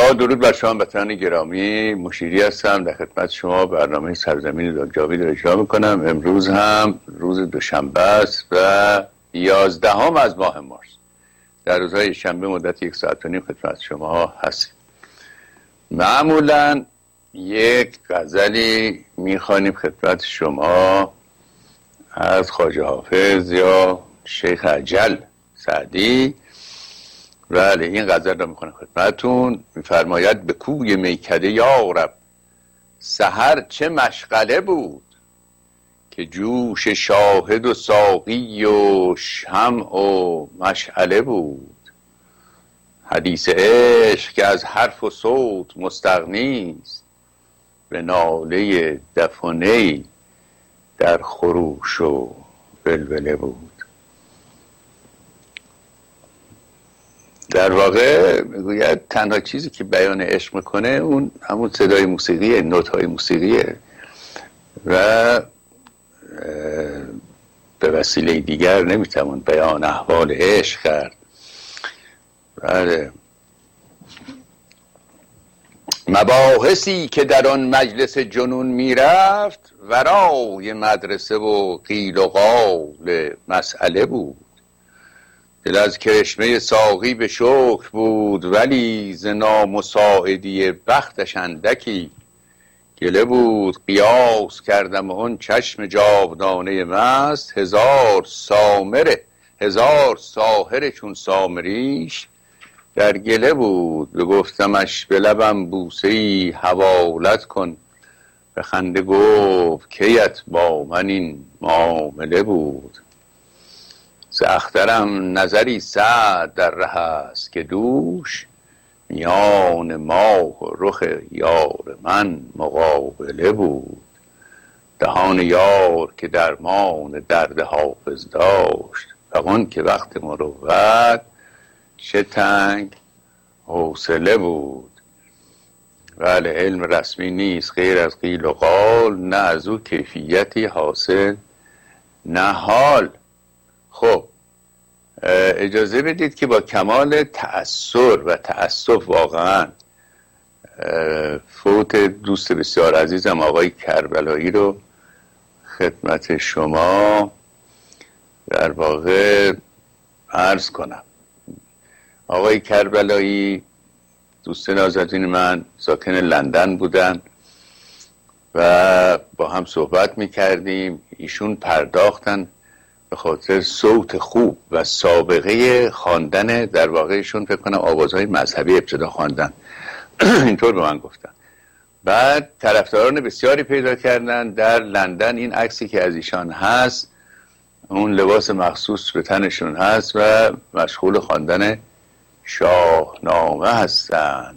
با درود بر شما وطنان گرامی، مشیری هستم در خدمت شما. برنامه سرزمین جاوید رو اجرا میکنم. امروز هم روز دوشنبه است و 11 از ماه مارس. در روزهای شنبه مدت 1 ساعت و نیم خدمت شما هستیم. معمولا یک غزلی میخوانیم خدمت شما از خواجه حافظ یا شیخ اجل سعدی. بله، این غزل رو میخونم خدمتون. میفرماید: به کوی میکده یارب سحر چه مشغله بود، که جوش شاهد و ساقی و شمع و مشعله بود. حدیث عشق که از حرف و صوت مستغنی است، به ناله دف و نی در خروش و ولوله بود. در واقع میگوید تنها چیزی که بیان عشق میکنه اون همون صدای موسیقیه، نوت‌های موسیقیه و به وسیله دیگر نمیتوان بیان احوال عشق کرد. بله، مباحثی که در آن مجلس جنون میرفت، ورای مدرسه و قیل و قال مسئله بود. دل از کرشمه ساقی به شکر بود، ولی ز نامساعدی بختش اندکی گله بود. قیاس کردم اون چشم جاودانه مست، هزار ساحر چون سامریش در گله بود. بگفتمش به لبم بوسه‌ای حوالت کن، به خنده گفت کیت با من این معامله بود. ز اخترم نظری سعد در ره است، که دوش میان ماه و رخ یار من مقابله بود. دهان یار که درمان درد حافظ داشت، فغان که وقت مروت چه تنگ حوصله بود. بله، علم رسمی نیست غیر از قیل و قال، نه از او کیفیتی حاصل نه حال. خب اجازه بدید که با کمال تأثر و تأسف واقعا فوت دوست بسیار عزیزم آقای کربلایی رو خدمت شما در واقع عرض کنم. آقای کربلایی دوست نازنین من ساکن لندن بودن و با هم صحبت میکردیم. ایشون پرداختن به خاطر صوت خوب و سابقه خواندن، در واقعشون فکر کنم آوازهای مذهبی ابتدا خواندن اینطور به من گفتن. بعد طرفداران بسیاری پیدا کردن در لندن. این عکسی که از ایشان هست، اون لباس مخصوص به تنشون هست و مشغول خواندن شاهنامه هستن.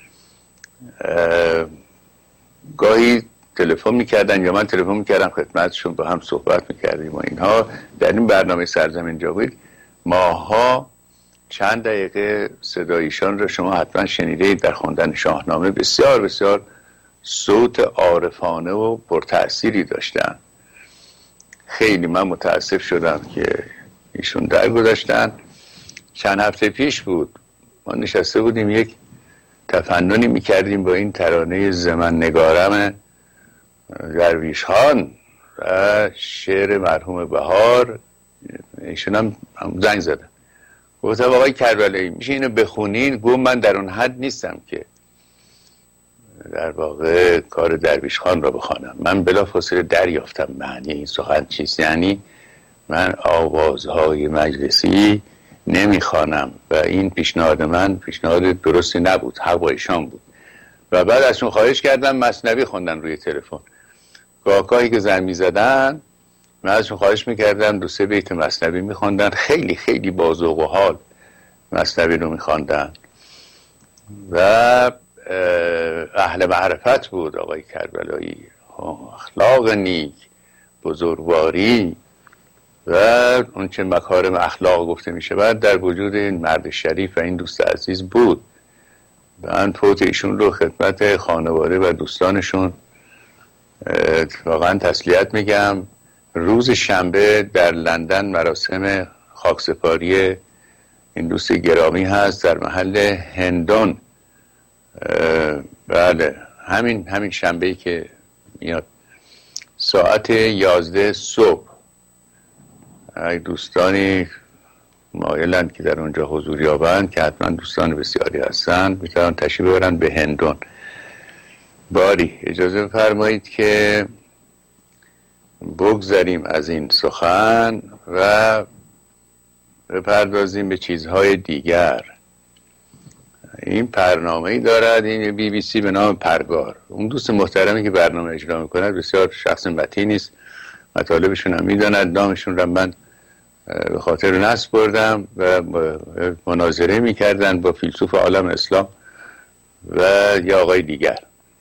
گاهی تلفن میکردن یا من تلفن میکردم خدمتشون، با هم صحبت میکردیم و اینها. در این برنامه سرزمین جاوید ماها چند دقیقه صدایشان رو شما حتما شنیدید در خواندن شاهنامه. بسیار بسیار صوت عارفانه و پرتأثیری داشتن. خیلی من متاسف شدم که ایشون درگذشتن. چند هفته پیش بود ما نشسته بودیم یک تفننی میکردیم با این ترانه زمن نگارم درویش خان و شعر مرحوم بهار. ایشون هم زنگ زدن، گفتم آقای کربلایی میشه اینو بخونین؟ گفت من در اون حد نیستم که در واقع کار درویش خان را بخوانم. من بلافاصله دریافتم معنی این سخن چیست. یعنی من آوازهای مجلسی نمیخوانم و این پیشنهاد من پیشنهاد درستی نبود، حق با ایشان بود. و بعد ازشون خواهش کردم مثنوی خوندن روی تلفن. گاهی که زنگ میزدن من ازشون خواهش میکردم 2-3 بیت مثنوی میخوندن. خیلی خیلی با ذوق و حال مثنوی رو میخوندن و اهل معرفت بود آقای کربلایی. اخلاق نیک، بزرگواری و اون چه مکارم اخلاق گفته میشه بعد در وجود این مرد شریف و این دوست عزیز بود. من فوت ایشون رو خدمت خانواده و دوستانشون واقعا تسلیت میگم. روز شنبه در لندن مراسم خاکسپاری این دوست گرامی هست در محل هندون بله، همین شنبه‌ای که میاد ساعت 11 صبح، اگه دوستانی مایلند که در اونجا حضور یابند که حتما دوستان بسیاری هستند میتونن تشریف ببرن به هندون. باری اجازه فرمایید که بگذاریم از این سخن و بپردازیم به چیزهای دیگر. این برنامه‌ای دارد این BBC به نام پرگار. اون دوست محترمی که برنامه اجرا می‌کند بسیار شخص متینی است، مطالبشون هم می‌داند، نامشون را من به خاطر نصب بردم و مناظره می‌کردن با فیلسوف عالم اسلام و یا آقای دیگر.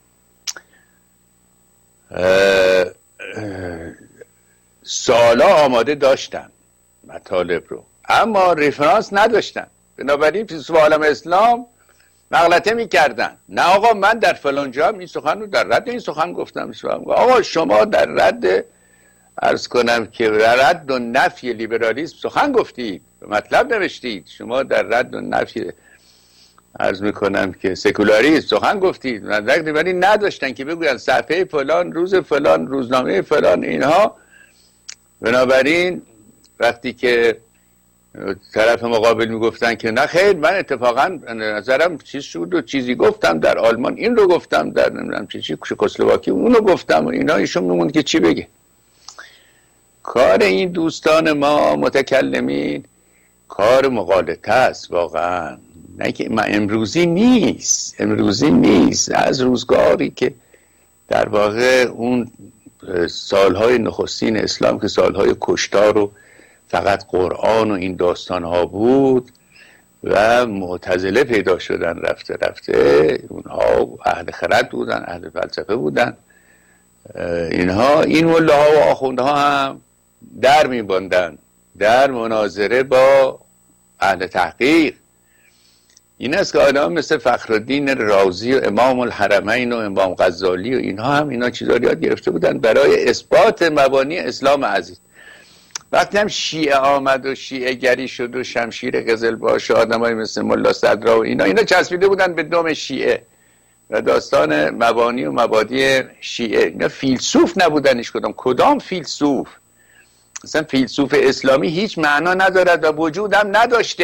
سالا آماده داشتن مطالب رو، اما رفرانس نداشتن. بنابراین فیلسوف عالم اسلام مغلطه میکردن. نه آقا من در فلان جا این سخن رو در رد این سخن گفتم. آقا شما در رد، عرض کنم که در رد و نفی لیبرالیسم سخن گفتید، مطلب نوشتید. شما در رد و نفی، عرض میکنم که سکولاریسم سخن گفتید، ولی نداشتن که بگوین صفحه فلان، روز فلان، روزنامه فلان، اینها. بنابراین وقتی که طرف مقابل میگفتن که نه خیر، من اتفاقا نظرم چیز شد و چیزی گفتم در آلمان، این رو گفتم در نمیدونم چی چکسلواکی اون رو گفتم و اینا، ایشون میموند که چی بگه. کار این دوستان ما متکلمین کار مغالطه است واقعا، نه که امروزی نیست. از روزگاری که در واقع اون سالهای نخستین اسلام که سالهای کشتار و فقط قرآن و این داستانها بود و معتزله پیدا شدن، رفته اونها اهل خرد بودن، اهل فلسفه بودن. اینها این ملاها و آخوندها هم در می‌باندن در مناظره با اهل تحقیق. این است که آدم مثل فخرالدین رازی و امام الحرمین و امام غزالی و اینها هم اینا چیزا یاد گرفته بودن برای اثبات مبانی اسلام عزیز. وقتی هم شیعه آمد و شیعه گری شد و شمشیر قزلباش و آدمای مثل ملا صدرا و اینا چسبیده بودن به دم شیعه و داستان مبانی و مبادی شیعه. اینا فیلسوف نبودن هیچ کدام فیلسوف. اصلا فیلسوف اسلامی هیچ معنا ندارد و وجودم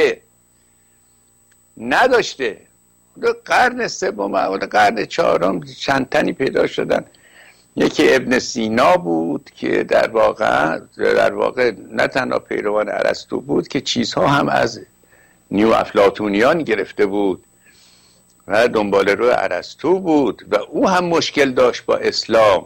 نداشته. قرن سوم و قرن چهارم چند تنی پیدا شدن. یکی ابن سینا بود که در واقع نه تنها پیروان ارسطو بود که چیزها هم از نیو افلاطونیان گرفته بود و دنبال رو ارسطو بود و او هم مشکل داشت با اسلام،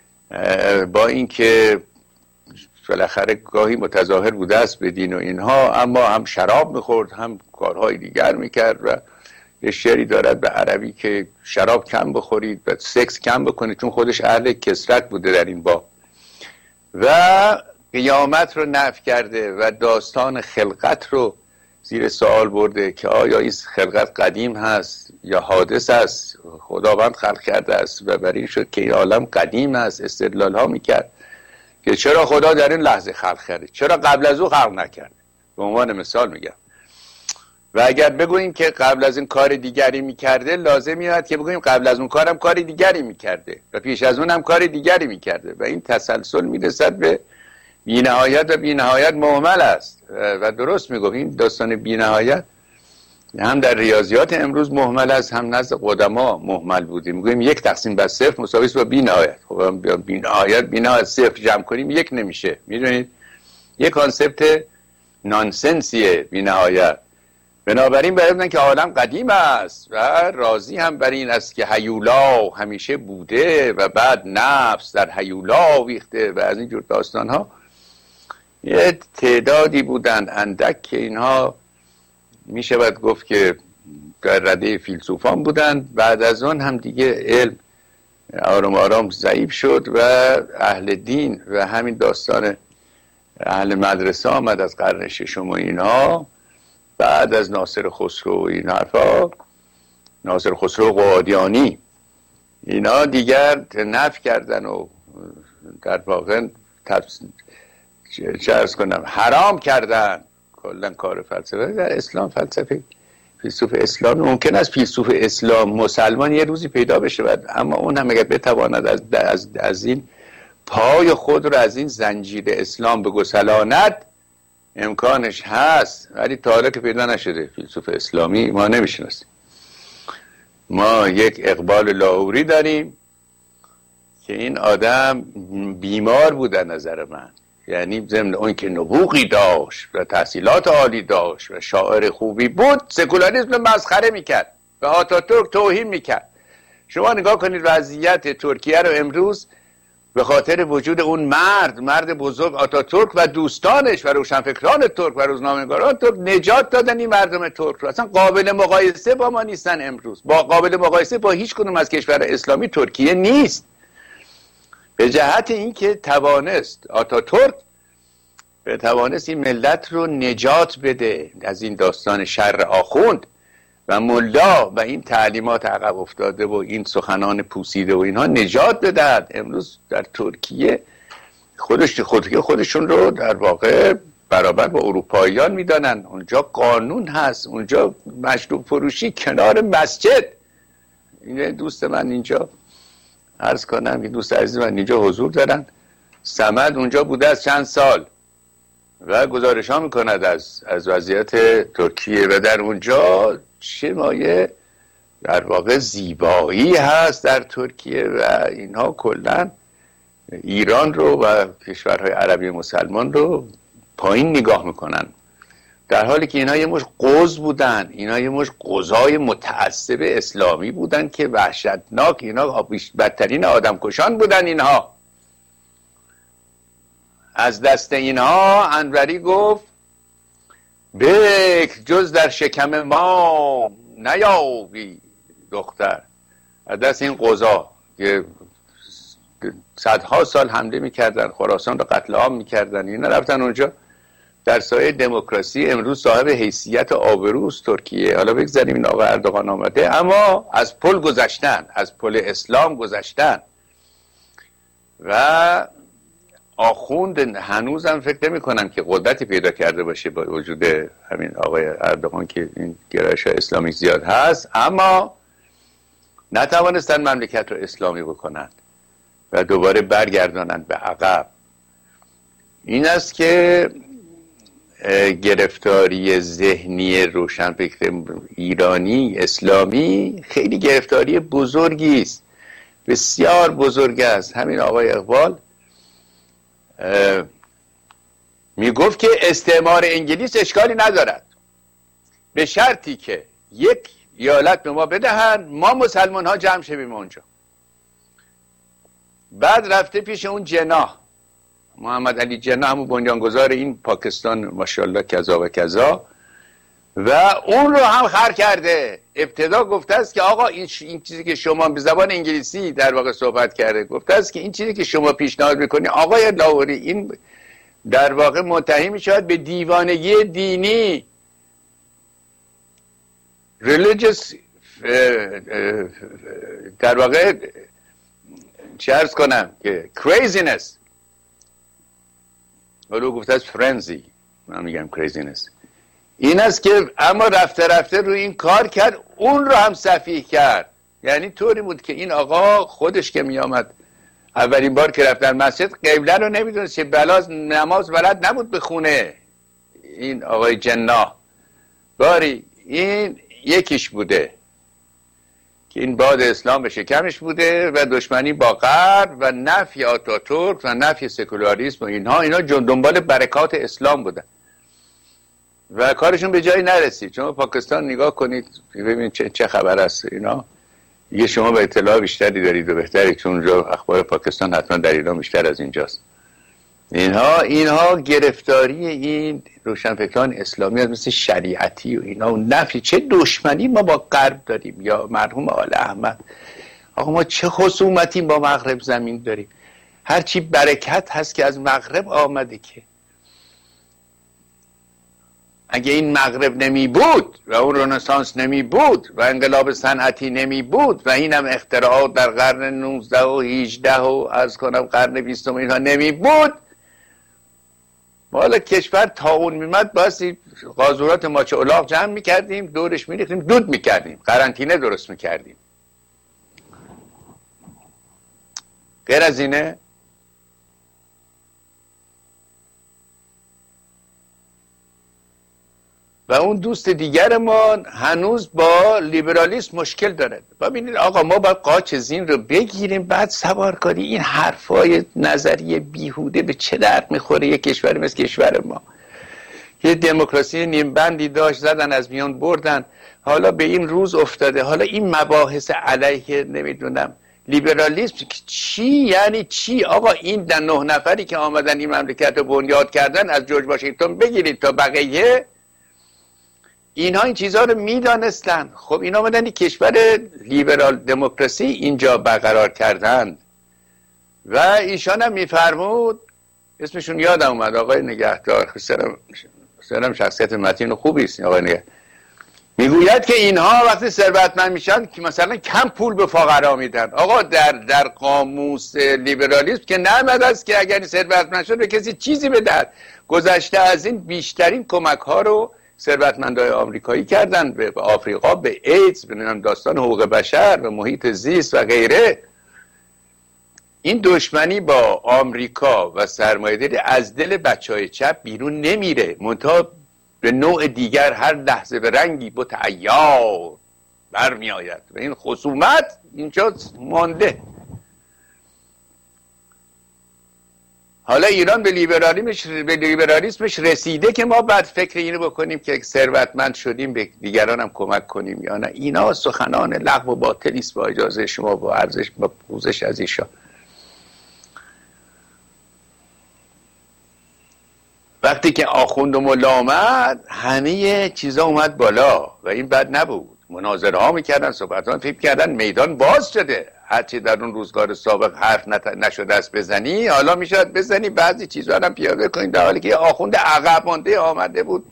با اینکه بالاخره گاهی متظاهر بوده است به دین و اینها، اما هم شراب میخورد هم کارهای دیگر میکرد و یه شعری دارد به عربی که شراب کم بخورید و سکس کم بکنید، چون خودش اهل کثرت بوده در این باب و قیامت رو نفی کرده و داستان خلقت رو زیر سوال برده که آیا این خلقت قدیم هست یا حادث است، خداوند خلق کرده است و بر این شد که این عالم قدیم است. استدلال ها میکرد که چرا خدا در این لحظه خلق کرده، چرا قبل از او خلق نکرده. به عنوان مثال میگم. و اگر بگوییم که قبل از این کار دیگری میکرده، لازم میاد که بگوییم قبل از اون کارم کار دیگری میکرده و پیش از اونم کار دیگری میکرده و این تسلسل میرسد به بی‌نهایت و بی‌نهایت مهمل است. و درست میگم این داستان بی‌نهایت هم در ریاضیات امروز مهمل است، هم نزد قدما مهمل بودیم. میگویم 1+0 مساوی است با بی‌نهایت. خب بی‌نهایت صفر جمع کنیم یک نمیشه. میدونید یک کانسپت نانسنسیه بی‌نهایت. بنابراین باید که عالم قدیم است و راضی هم بر این است که هیولا همیشه بوده و بعد نفس در هیولا ویخته و از این جور داستان ها. یه تعدادی بودند اندک که اینها میشه باید گفت که در رده فیلسوفان بودند. بعد از اون هم دیگه علم آرام آرام ضعیف شد و اهل دین و همین داستان اهل مدرسه آمد از قرن ششم و اینها. بعد از ناصر خسرو و این حرفا، ناصر خسرو قادیانی، اینا دیگر نفی کردن و در واقع چه ارز کنم حرام کردن کلن کار فلسفه. در اسلام فلسفه فیلسوف اسلام ممکن است فیلسوف اسلام مسلمان یه روزی پیدا بشه، اما اون هم اگر بتواند از این پای خود رو از این زنجیر اسلام بگسلاند امکانش هست، ولی تا حالا که پیدا نشده. فیلسوف اسلامی ما نمیشناسیم. ما یک اقبال لاهوری داریم که این آدم بیمار بود در نظر من، یعنی ضمن اون که نبوغی داشت و تحصیلات عالی داشت و شاعر خوبی بود، سکولاریسم مسخره میکرد و آتاتورک توهین میکرد. شما نگاه کنید وضعیت ترکیه رو امروز به خاطر وجود اون مرد بزرگ آتاتورک و دوستانش و روشنفکران ترک و روزنامه‌نگاران ترک نجات دادن این مردم ترک رو. اصلا قابل مقایسه با ما نیستن امروز، با قابل مقایسه با هیچ کدوم از کشور اسلامی ترکیه نیست، به جهت اینکه توانست آتاتورک توانست این ملت رو نجات بده از این داستان شر آخوند و ملا و این تعلیمات عقب افتاده و این سخنان پوسیده و اینها نجات بدهد. امروز در ترکیه خودشون رو در واقع برابر با اروپاییان میدانن. اونجا قانون هست، اونجا مشروب فروشی کنار مسجد. این دوست من اینجا عرض کنم، این دوست عزیز من اینجا حضور دارن، صمد اونجا بوده از چند سال و گزارش ها میکند از وضعیت ترکیه و در اونجا چه مایه در واقع زیبایی هست در ترکیه و اینها کلن ایران رو و کشورهای عربی مسلمان رو پایین نگاه میکنن، در حالی که اینها یه مش قوز بودن، اینها یه مش قوزای متعصب اسلامی بودن که وحشتناک، اینها بدترین آدمکشان بودن. اینها از دست اینها انوری گفت بکر جز در شکم ما نیابی دختر. از دست این قوزا که صدها سال حمله میکردن، خراسان رو قتل عام میکردن، اینا رفتن اونجا در سایه دموکراسی امروز صاحب حیثیت آبروست ترکیه. حالا بگذاریم این آقا اردوغان آمده، اما از پل گذشتن، از پل اسلام گذشتن و آخوند هنوزم فکر نمی کنم که قدرتی پیدا کرده باشه با وجود همین آقای اردوغان که این گرایش اسلامی زیاد هست، اما نتوانستن مملکت رو اسلامی بکنند و دوباره برگردانند به عقب. این است که گرفتاری ذهنی روشنفکر ایرانی اسلامی خیلی گرفتاری بزرگی است، بسیار بزرگ است. همین آقای اقبال میگفت که استعمار انگلیس اشکالی ندارد به شرطی که یک ایالت به ما بدهن، ما مسلمان ها جمع شویم اونجا. بعد رفته پیش اون جناح، محمد علی جناح، همون بنیانگذار این پاکستان ماشاءالله کذا و کذا، و اون رو هم خر کرده. ابتدا گفته است که آقا این چیزی که شما به زبان انگلیسی در واقع صحبت کرده، گفته است که این چیزی که شما پیشنهاد میکنی آقای لاهوری، این در واقع منتهی میشود به دیوانگی دینی، religious در واقع چه عرض کنم که craziness. ولو گفته است فرنزی، من میگم craziness. این است که اما رفته رفته روی این کار کرد، اون رو هم سفیه کرد. یعنی طوری بود که این آقا خودش که میامد اولین بار که رفت در مسجد قبله رو نمیدونست، چه بلاز نماز بلد نبود بخونه این آقای جناح. باری این یکیش بوده که این باد اسلام به شکمش بوده و دشمنی با غرب و نفی آتاتورک و نفی سکولاریسم و اینها دنبال برکات اسلام بودن و کارشون به جایی نرسید. شما پاکستان نگاه کنید ببینید چه خبر است. اینا یه شما به اطلاع بیشتری دارید و بهتری، چون اونجا اخبار پاکستان حتما در ایران بیشتر از اینجاست. اینها گرفتاری این روشنفکران اسلامی از مثل شریعتی و اینا و نفی. چه دشمنی ما با غرب داریم، یا مرحوم آل احمد، آقا ما چه خصومتی با مغرب زمین داریم. هرچی برکت هست که از مغرب آمده، که اگه این مغرب نمی بود و اون رنسانس نمی بود و انقلاب صنعتی نمی بود و این هم اختراعات در قرن 19 و 18 و از کنم قرن 20 اینها نمی بود، ما حالا کشور طاعون میمد بایستی قاذورات ماچه الاغ جمع میکردیم، دورش میریختیم، دود میکردیم، قرنطینه درست میکردیم. غیر از اینه و اون دوست دیگر ما هنوز با لیبرالیسم مشکل داره. ببینید آقا ما باید قاچ زین رو بگیریم، بعد سوارکاری. این حرفای نظریه بیهوده به چه درد میخوره؟ یک کشوری مثل کشور ما یه دموکراسی نیم بندی داشت، زدن از میان بردن، حالا به این روز افتاده. حالا این مباحث علیه نمیدونم لیبرالیسم چی؟ یعنی چی آقا؟ این 9 نفری که آمدن این مملکت رو بنیاد کردن، از جورج واشنگتن بگیرید تا بقیه، اینها این چیزها رو میدانستن. خب اینا آمدن این کشور لیبرال دموکراسی اینجا برقرار کردن و ایشان هم میفرمود، اسمشون یادم اومد، آقای نگهدار، سرم شخصیت متین و خوبی است آقای نگهدار، میگوید که اینها وقتی ثروتمند میشن که مثلا کم پول به فقرا میدن. آقا در قاموس لیبرالیسم که نامده است که اگر ثروتمند شد به کسی چیزی بدهد. گذشته از این بیشترین کمک ها رو ثروتمندای آمریکایی کردن به آفریقا، به ایدز، به داستان حقوق بشر، به محیط زیست و غیره. این دشمنی با آمریکا و سرمایه‌داری از دل بچهای چپ بیرون نمیره، منتها به نوع دیگر هر لحظه به رنگی عیار برمی آید و این خصومت اینجا مانده. حالا ایران به لیبرالیسمش رسیده که ما بعد فکر اینو بکنیم که ثروتمند شدیم به دیگران هم کمک کنیم یا نه. اینا سخنان لغو و باطلی است با اجازه شما، با ارزش، با پوزش از ایشان. وقتی که آخوند و ملا آمد همه چیزا اومد بالا و این بد نبود. مناظره ها میکردن، صحبت ها، فکر کردن میدان باز شده. هرچی در اون روزگار سابق حرف نشده است بزنی، حالا میشد بزنی، بعضی چیزها هم پیاده کنید. در حالی که آخوند عقب مانده آمده بود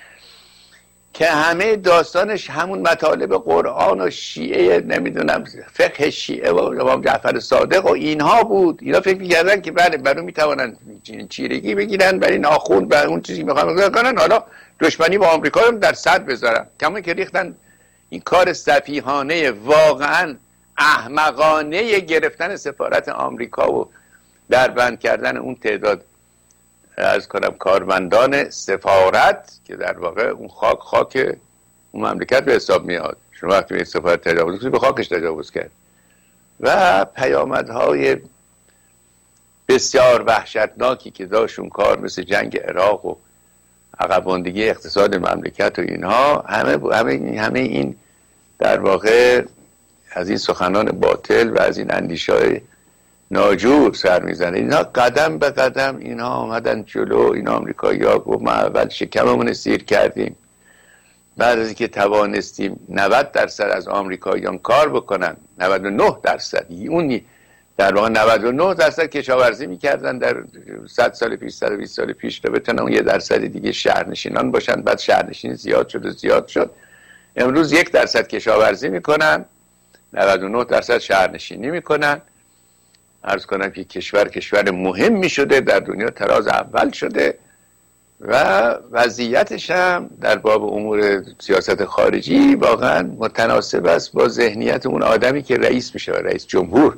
که همه داستانش همون مطالب قرآن و شیعه، نمیدونم فقه شیعه و امام جعفر صادق و اینها بود. اینا فکر می‌کردن که بله برای میتونن چیرگی بگیرن، برای این آخوند برای اون چیزی میخوان کنن، حالا دشمنی با آمریکا رو در صدر بذارن. کما که ریختن این کار سفیهانه، واقعا احمقانه گرفتن سفارت آمریکا و دربند کردن اون تعداد از کنم کارمندان سفارت که در واقع اون خاک اون مملکت به حساب میاد. شما وقتی به سفارت تجاوز کنید به خاکش تجاوز کرد. و پیامدهای بسیار وحشتناکی که داشت اون کار، مثل جنگ عراق و عقب‌ماندگی اقتصاد مملکت و اینها، همه این در واقع از این سخنان باطل و از این اندیشه‌های ناجور سر میزنه. اینها قدم به قدم اینها آمدن جلو. این آمریکایی‌ها گفت ما اول شکممون سیر کردیم، بعد از اینکه توانستیم 90% از آمریکاییان کار بکنن، 99% اون در واقع 99% کشاورزی میکردن در 100 سال پیش، 120 سال پیش، تا بتونن اون 1% دیگه شهرنشینان باشن. بعد شهرنشین زیاد شد. امروز 1% کشاورزی میکنن، 99% شهرنشینی میکنن. عرض کنم که کشور مهمی شده در دنیا، تراز اول شده و وضعیتش هم در باب امور سیاست خارجی واقعا متناسب است با ذهنیت اون آدمی که رئیس میشه و رئیس جمهور.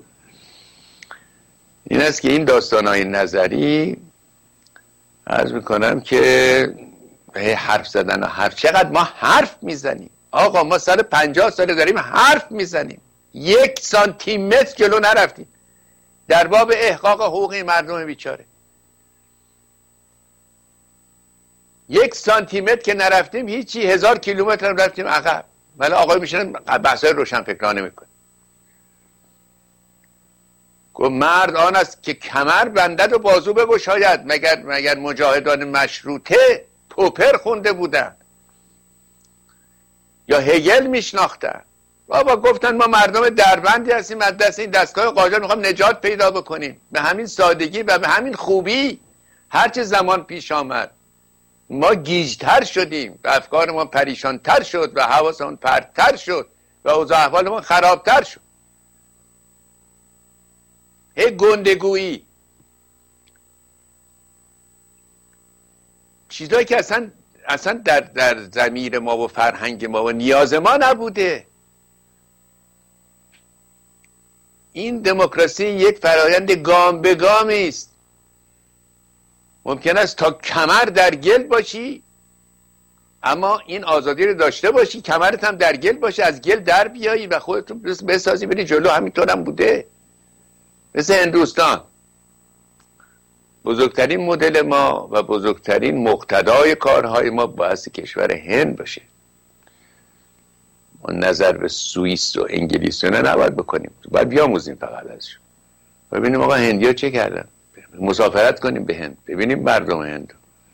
این است که این داستانهای نظری عرض میکنم که حرف زدن و حرف، چقدر ما حرف میزنیم آقا، ما 150 سال داریم حرف میزنیم، 1 سانتیمتر جلو نرفتیم در باب احقاق حقوق مردم بیچاره. 1 سانتیمتر که نرفتیم هیچی، 1000 کیلومتر هم رفتیم عقب. ولی آقای میشنن بحثای روشنفکرانه میکنه. گفت مرد آن است که کمر بندد و بازو بگشاید. مگر مجاهدان مشروطه پوپر خونده بودن یا هگل میشناختن؟ بابا گفتن ما مردم دربندی هستیم، از دست این دستگاه قاجار میخوام نجات پیدا بکنیم. به همین سادگی و به همین خوبی. هرچه زمان پیش آمد ما گیجتر شدیم و افکارمان پریشانتر شد و حواسمون پرتر شد و اوضاع احوالمون خرابتر شد. گندگویی. چیزایی که اصلا در ضمیر ما و فرهنگ ما و نیاز ما نبوده. این دموکراسی یک فرایند گام به گامی است. ممکن است تا کمر در گل باشی، اما این آزادی رو داشته باشی، کمرت هم در گل باشه، از گل در بیایی و خودتون بسازی بری جلو. همینطور هم بوده. مثل هندوستان، بزرگترین مدل ما و بزرگترین مقتدای کارهای ما باعث کشور هند باشه. ما نظر به سوئیس و انگلیس رو نباید بکنیم، باید بیاموزیم فقط ازشون. ببینیم آقا هندیا چه کردن، مسافرت کنیم به هند، ببینیم مردم هند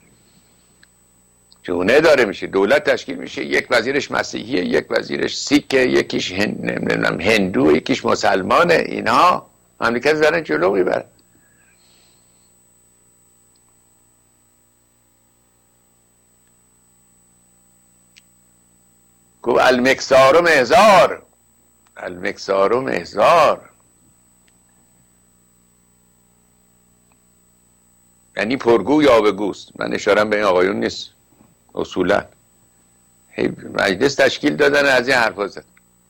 چگونه داره میشه. دولت تشکیل میشه، یک وزیرش مسیحیه، یک وزیرش سیکه، یکیش هندو، یکیش مسلمانه. اینها مملکت زدن جلو میبرن. گفت المکسار و مهزار، المکسار و مهزار، یعنی پرگو یا بگوست. من اشارم به این آقایون نیست، اصولا مجلس تشکیل دادن از این حرفا زد.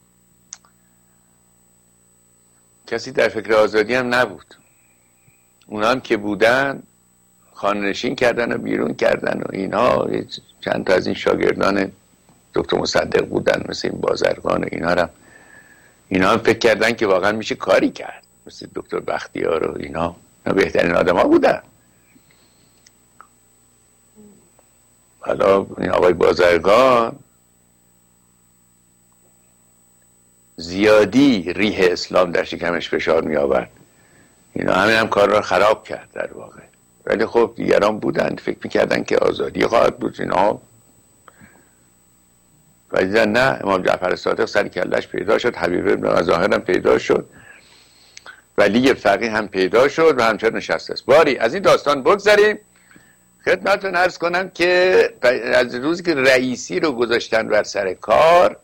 کسی در فکر آزادی هم نبود. اونا هم که بودن خانه‌نشین کردن و بیرون کردن و اینها. چند تا از این شاگردان دکتر مصدق بودن، مثل این بازرگان و اینا هم فکر کردن که واقعا میشه کاری کرد، مثل دکتر بختیار و اینا بهترین آدم ها بودن. حالا این آقای بازرگان زیادی ریح اسلام در شکمش فشار می آورد، اینا همین هم کار را خراب کرد در واقع. ولی خب دیگران بودند فکر میکردن که آزادی خواهد بود اینا، و دیدن نه. امام جعفر صادق سر کلش پیدا شد، حبیب بن ظاهر هم پیدا شد، ولی فقیه هم پیدا شد و همچنان نشسته است. باری از این داستان بگذاریم. خدمتتون عرض کنم که از روزی که رئیسی رو گذاشتن بر سر کار،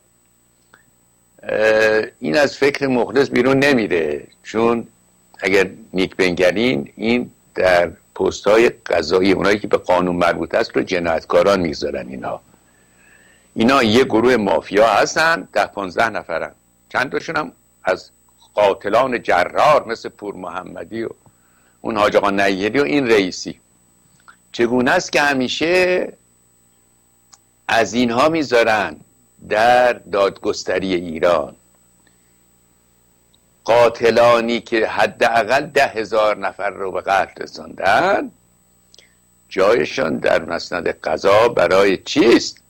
این از فکر مخلص بیرون نمیره. چون اگر نیک بنگرین، این در پست‌های قضایی اونایی که به قانون مربوط است رو جنایتکاران میگذارن. اینا یه گروه مافیا هستن، 10-15 نفرن، چند تاشون هم از قاتلان جرار مثل پور محمدی و اون حاج آقا نیری و این رئیسی. چگونه است که همیشه از اینها میذارن در دادگستری ایران. قاتلانی که حداقل 10,000 نفر رو به قتل رساندن، جایشان در مسند قضا برای چیست؟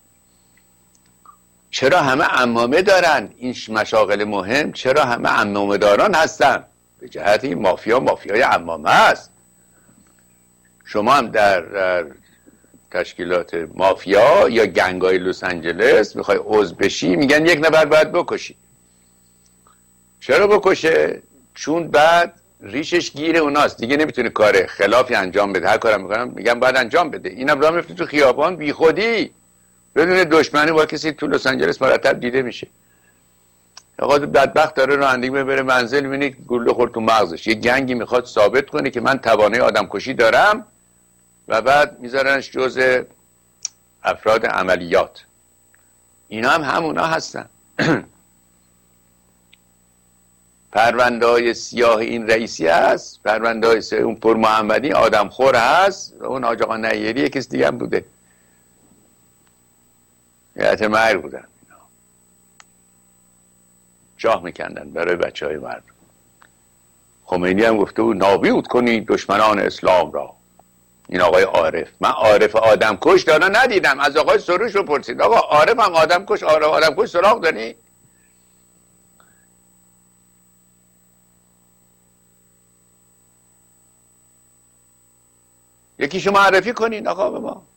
چرا همه عمامه دارن این مشاغل مهم؟ چرا همه عمامه داران هستن؟ به جهت این مافیای عمامه است. شما هم در تشکیلات مافیا یا گنگای لس آنجلس میخوای عضو بشی، میگن یک نفر باید بکشی. چرا بکشه؟ چون بعد ریشش گیر اوناست، دیگه نمیتونه کار خلافی انجام بده. هر کارم میکنم میگن باید انجام بده. اینم راه میفته تو خیابان بی خودی بدون دشمنی با کسی تو لس آنجلس مرتب دیده میشه. آقا بدبخت داره رانندگی بره منزل، میبینی گلوله خورد تو مغزش. یه گنگی میخواد ثابت کنه که من توانایی آدم کشی دارم و بعد میذارنش جزء افراد عملیات. اینا هم همونا هستن. پرونده‌های سیاه این رئیسی هست، پرونده‌های سیاه اون پر محمدی آدم خور هست، و اون حاج آقا نیری کس دیگه هم بوده. هیئت مهر بودن. جاه میکندن برای بچهای مردم. خمینی هم گفته بود نابود کنید دشمنان اسلام را. این آقای عارف، من عارف آدم کش دارا ندیدم. از آقای سروش رو پرسید آقا عارف هم آدم کش، آدم کش سراغ داری؟ یکیشو معرفی کنین آقا به ما.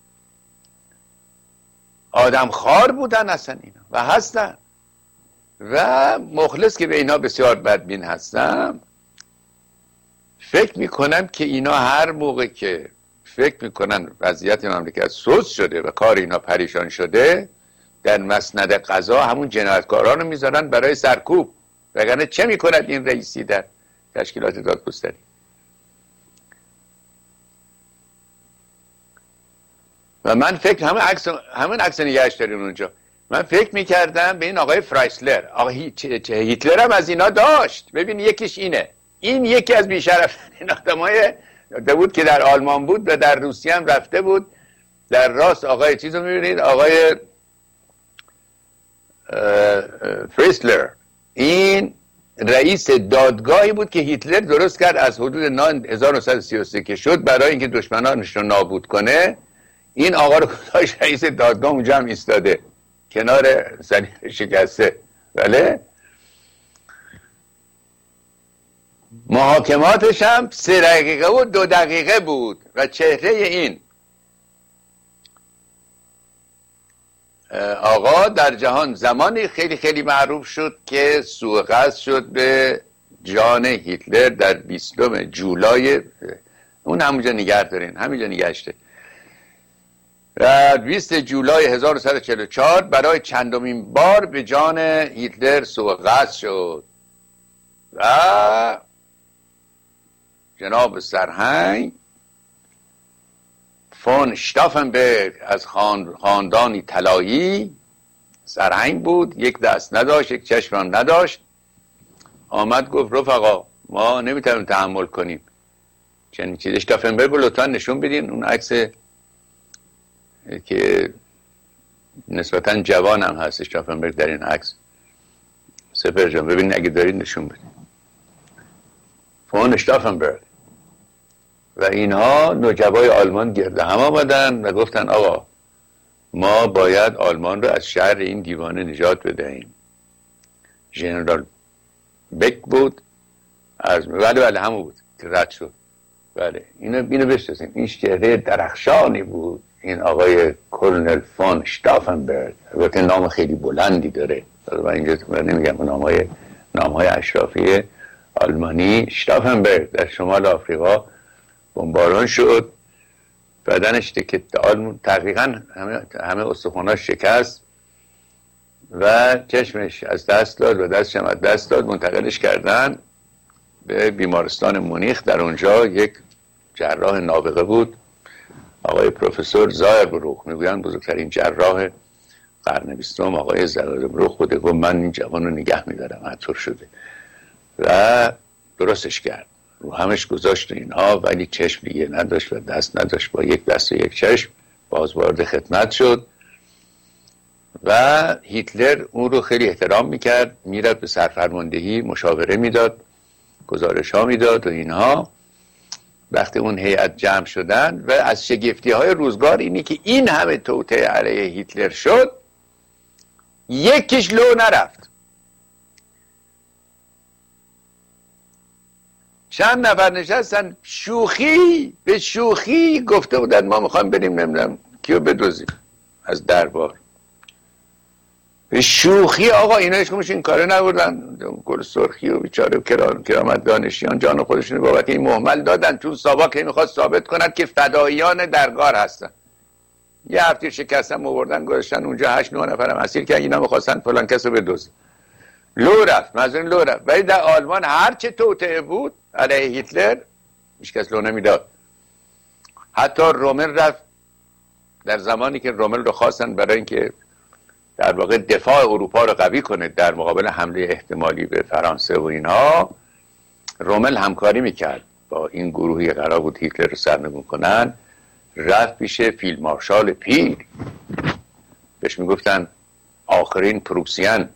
آدم خار بودن اصلا اینا و هستن. و مخلص که به اینا بسیار بدبین هستم، فکر میکنم که اینا هر موقع که فکر میکنن وضعیت مملکت سوس شده و کار اینا پریشان شده، در مسند قضا همون جنایتکاران رو میذارن برای سرکوب. وگرنه چه میکند این رئیسی در تشکیلات دادگستری؟ و من فکر همین عکس نگهش داریم اونجا. من فکر میکردم به این آقای فرایسلر. آقا هیتلر هم از اینا داشت. ببین یکیش اینه، این یکی از بیشرفترین آدمای بود که در آلمان بود و در روسیه هم رفته بود. در راست آقای چیزو میبینید، آقای فرایسلر، این رئیس دادگاهی بود که هیتلر درست کرد از حدود 1933 که شد برای اینکه دشمنانش رو نابود کنه. این آقا رو گذاشت رئیس دادگاه، اونجا هم ایستاده کنار صلیب شکسته. بله، محاکماتش هم 3 دقیقه و 2 دقیقه بود و چهره این آقا در جهان زمانی خیلی خیلی معروف شد که سوء قصد شد به جان هیتلر در 20 جولای، اون همونجا نگه دارین، همینجا نگهشته، در 20 جولای 1944 برای چندمین بار به جان هیتلر سوء قصد شد و جناب سرهنگ فون شتافنبرگ از خاندانی طلایی، سرهنگ بود، یک دست نداشت، یک چشم هم نداشت، آمد گفت رفقا ما نمیتونیم تحمل کنیم چنین چیز. شتافنبرگ رو لطفا نشون بدین، اون عکس که نسبتا جوان هم هست شتافنبرگ در این عکس. سپر جان ببین اگه دارید نشون بدین. فون شتافنبرگ و اینها نوجوای آلمان گرد هم آمدن و گفتن آقا ما باید آلمان رو از شر این دیوانه نجات بدهیم. ژنرال بک بود از بله همون بود که رد شد. بله اینو بشناسیم، این چهره درخشانی بود این آقای کلنل فون شتافنبرگ. البته نام خیلی بلندی داره و اینجا نمیگم نامهای اشرافی آلمانی. شتافنبرگ در شمال آفریقا بمباران شد، بدنش تقریبا همه استخواناش شکست و چشمش از دست داد و دستش هم از دست داد. منتقلش کردن به بیمارستان مونیخ. در اونجا یک جراح نابغه بود، آقای پروفسور زایربروخ، میگویند بزرگترین جراح قرن 20، آقای زایربروخ بوده. گفت من این جوان رو نگه میدارم، عطور شده و درستش کرد، رو همش گذاشت اینها، ولی چشم دیگه نداشت و دست نداشت. با یک دست و یک چشم باز وارد خدمت شد و هیتلر اون رو خیلی احترام میکرد، میرفت به سرفرماندهی مشاوره میداد، گزارش ها میداد و اینها. وقتی اون هیئت جمع شدن و از شگفتی های روزگار اینی که این همه توطئه علیه هیتلر شد، یکیش لو نرفت. چند نفر نشستن شوخی به شوخی گفته بودن ما میخوایم بریم نمیدونم کیو بدوزیم از دربار. به شوخی آقا اینا هیچکدومش این کاره نبردن. گل سرخی و بیچاره کرامت دانشیان جان خودشون بابت این مهمل دادن. تو ساواک میخواست ثابت کنند که فداییان درگار هستن. یه هفته شکستن آوردن گذاشتن اونجا 8-9 نفرم اسیر کردن، اینا میخواستن فلان کسو بدوزن. لو رفت، مزون لو رفت. ولی در آلمان هر چه توطئه بود علیه هیتلر هیچ کس لو نمیداد. حتی رومل رفت، در زمانی که رومل رو خواستن برای اینکه در واقع دفاع اروپا رو قوی کنه در مقابل حمله احتمالی به فرانسه و اینها، رومل همکاری میکرد با این گروهی قرار بود هیتلر رو سرنگون کنن. رفت پیش فیلد مارشال پیر، بهش میگفتن آخرین پروسیان،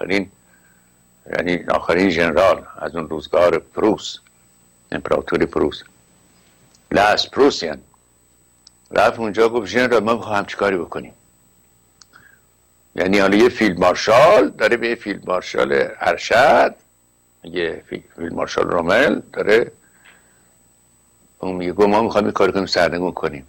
یعنی آخرین ژنرال از اون روزگار پروس، امپراتوری پروس، لاست پروسیان. رفت اونجا گفت ژنرال ما میخوایم چیکاری بکنیم. یعنی حالا یه فیلد مارشال داره به یه فیلد مارشال ارشد، یه فیلد مارشال رومل داره، اون میگه گفت ما میخوایم کاری کنیم سرنگون کنیم.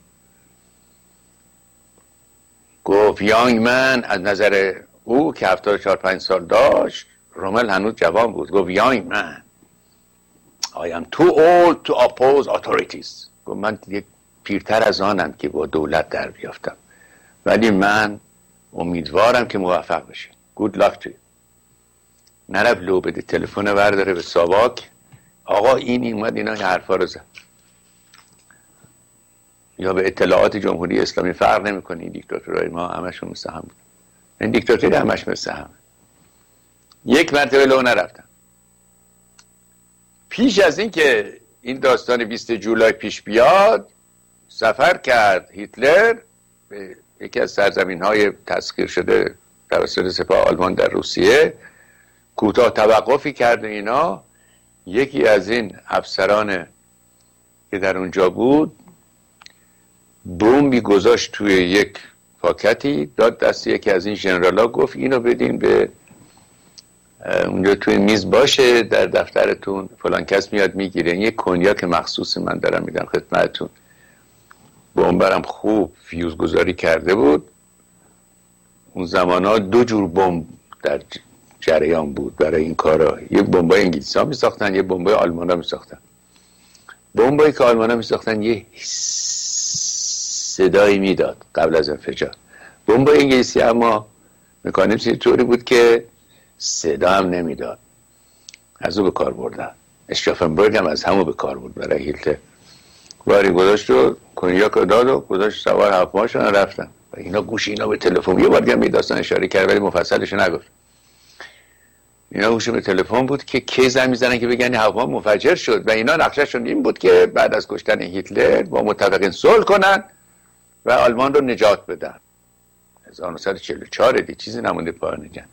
گفت یانگ من، از نظر او که 74-5 سال داشت، رومل هنوز جوان بود، گفت یانگ من I am too old to oppose authorities. گفت من دیگه پیرتر از آنم که با دولت در بیافتم، ولی من امیدوارم که موفق بشه. good luck to you. نرفت لو بده، تلفن برداره به ساواک، آقا این اومد اینا حرفا رو زد. یا به اطلاعات جمهوری اسلامی فرق نمیکنه. این دیکتاتورهای ما همشون مثل هم بود. این دیکتاتوری همش مثل هم. یک مرتبه لو نرفتم. پیش از این که این داستان 20 جولای پیش بیاد، سفر کرد هیتلر به یکی از سرزمین‌های تسخیر شده توسط سپاه آلمان در روسیه، کوتاه توقفی کرد. اینا یکی از این افسران که در اونجا بود بمبی گذاشت توی یک پاکتی، داد دست یکی از این ژنرالا، گفت اینو بدین به اونجا توی میز باشه در دفترتون، فلان کس میاد میگیره. یک کنیاک مخصوص من دارم میدم خدمتتون. بمبرم خوب فیوز گذاری کرده بود. اون زمانا 2 جور بمب در جریان بود برای این کارا. یه بمبای انگلیسی ها میساختن، یه بمبای آلمان ها میساختن. بمبایی که آلمان ها میساختن یه صدایی میداد قبل از انفجار. بمبای انگلیسی اما مکانیزمش طوری بود که صدا هم نمیداد. از او به کار بردن. اشتافنبرگ هم از همو به کار برد برای هیتلر. باری گذاشت و کنیاک رو داد و گذاشت سوار هواپیماشون رفتن. و اینا گوش اینا به تلفن، یه بار دیگه هم داستان اشاره کرد ولی مفصلش نگفت. اینا گوش به تلفن بود که کی زنگ میزنن که بگن هواپیما منفجر شد. و اینا نقشه‌شون این بود که بعد از کشتن هیتلر با متفقین صلح کنن و آلمان رو نجات بدن. 1944 دی چیزی نمونده پایان جنگ.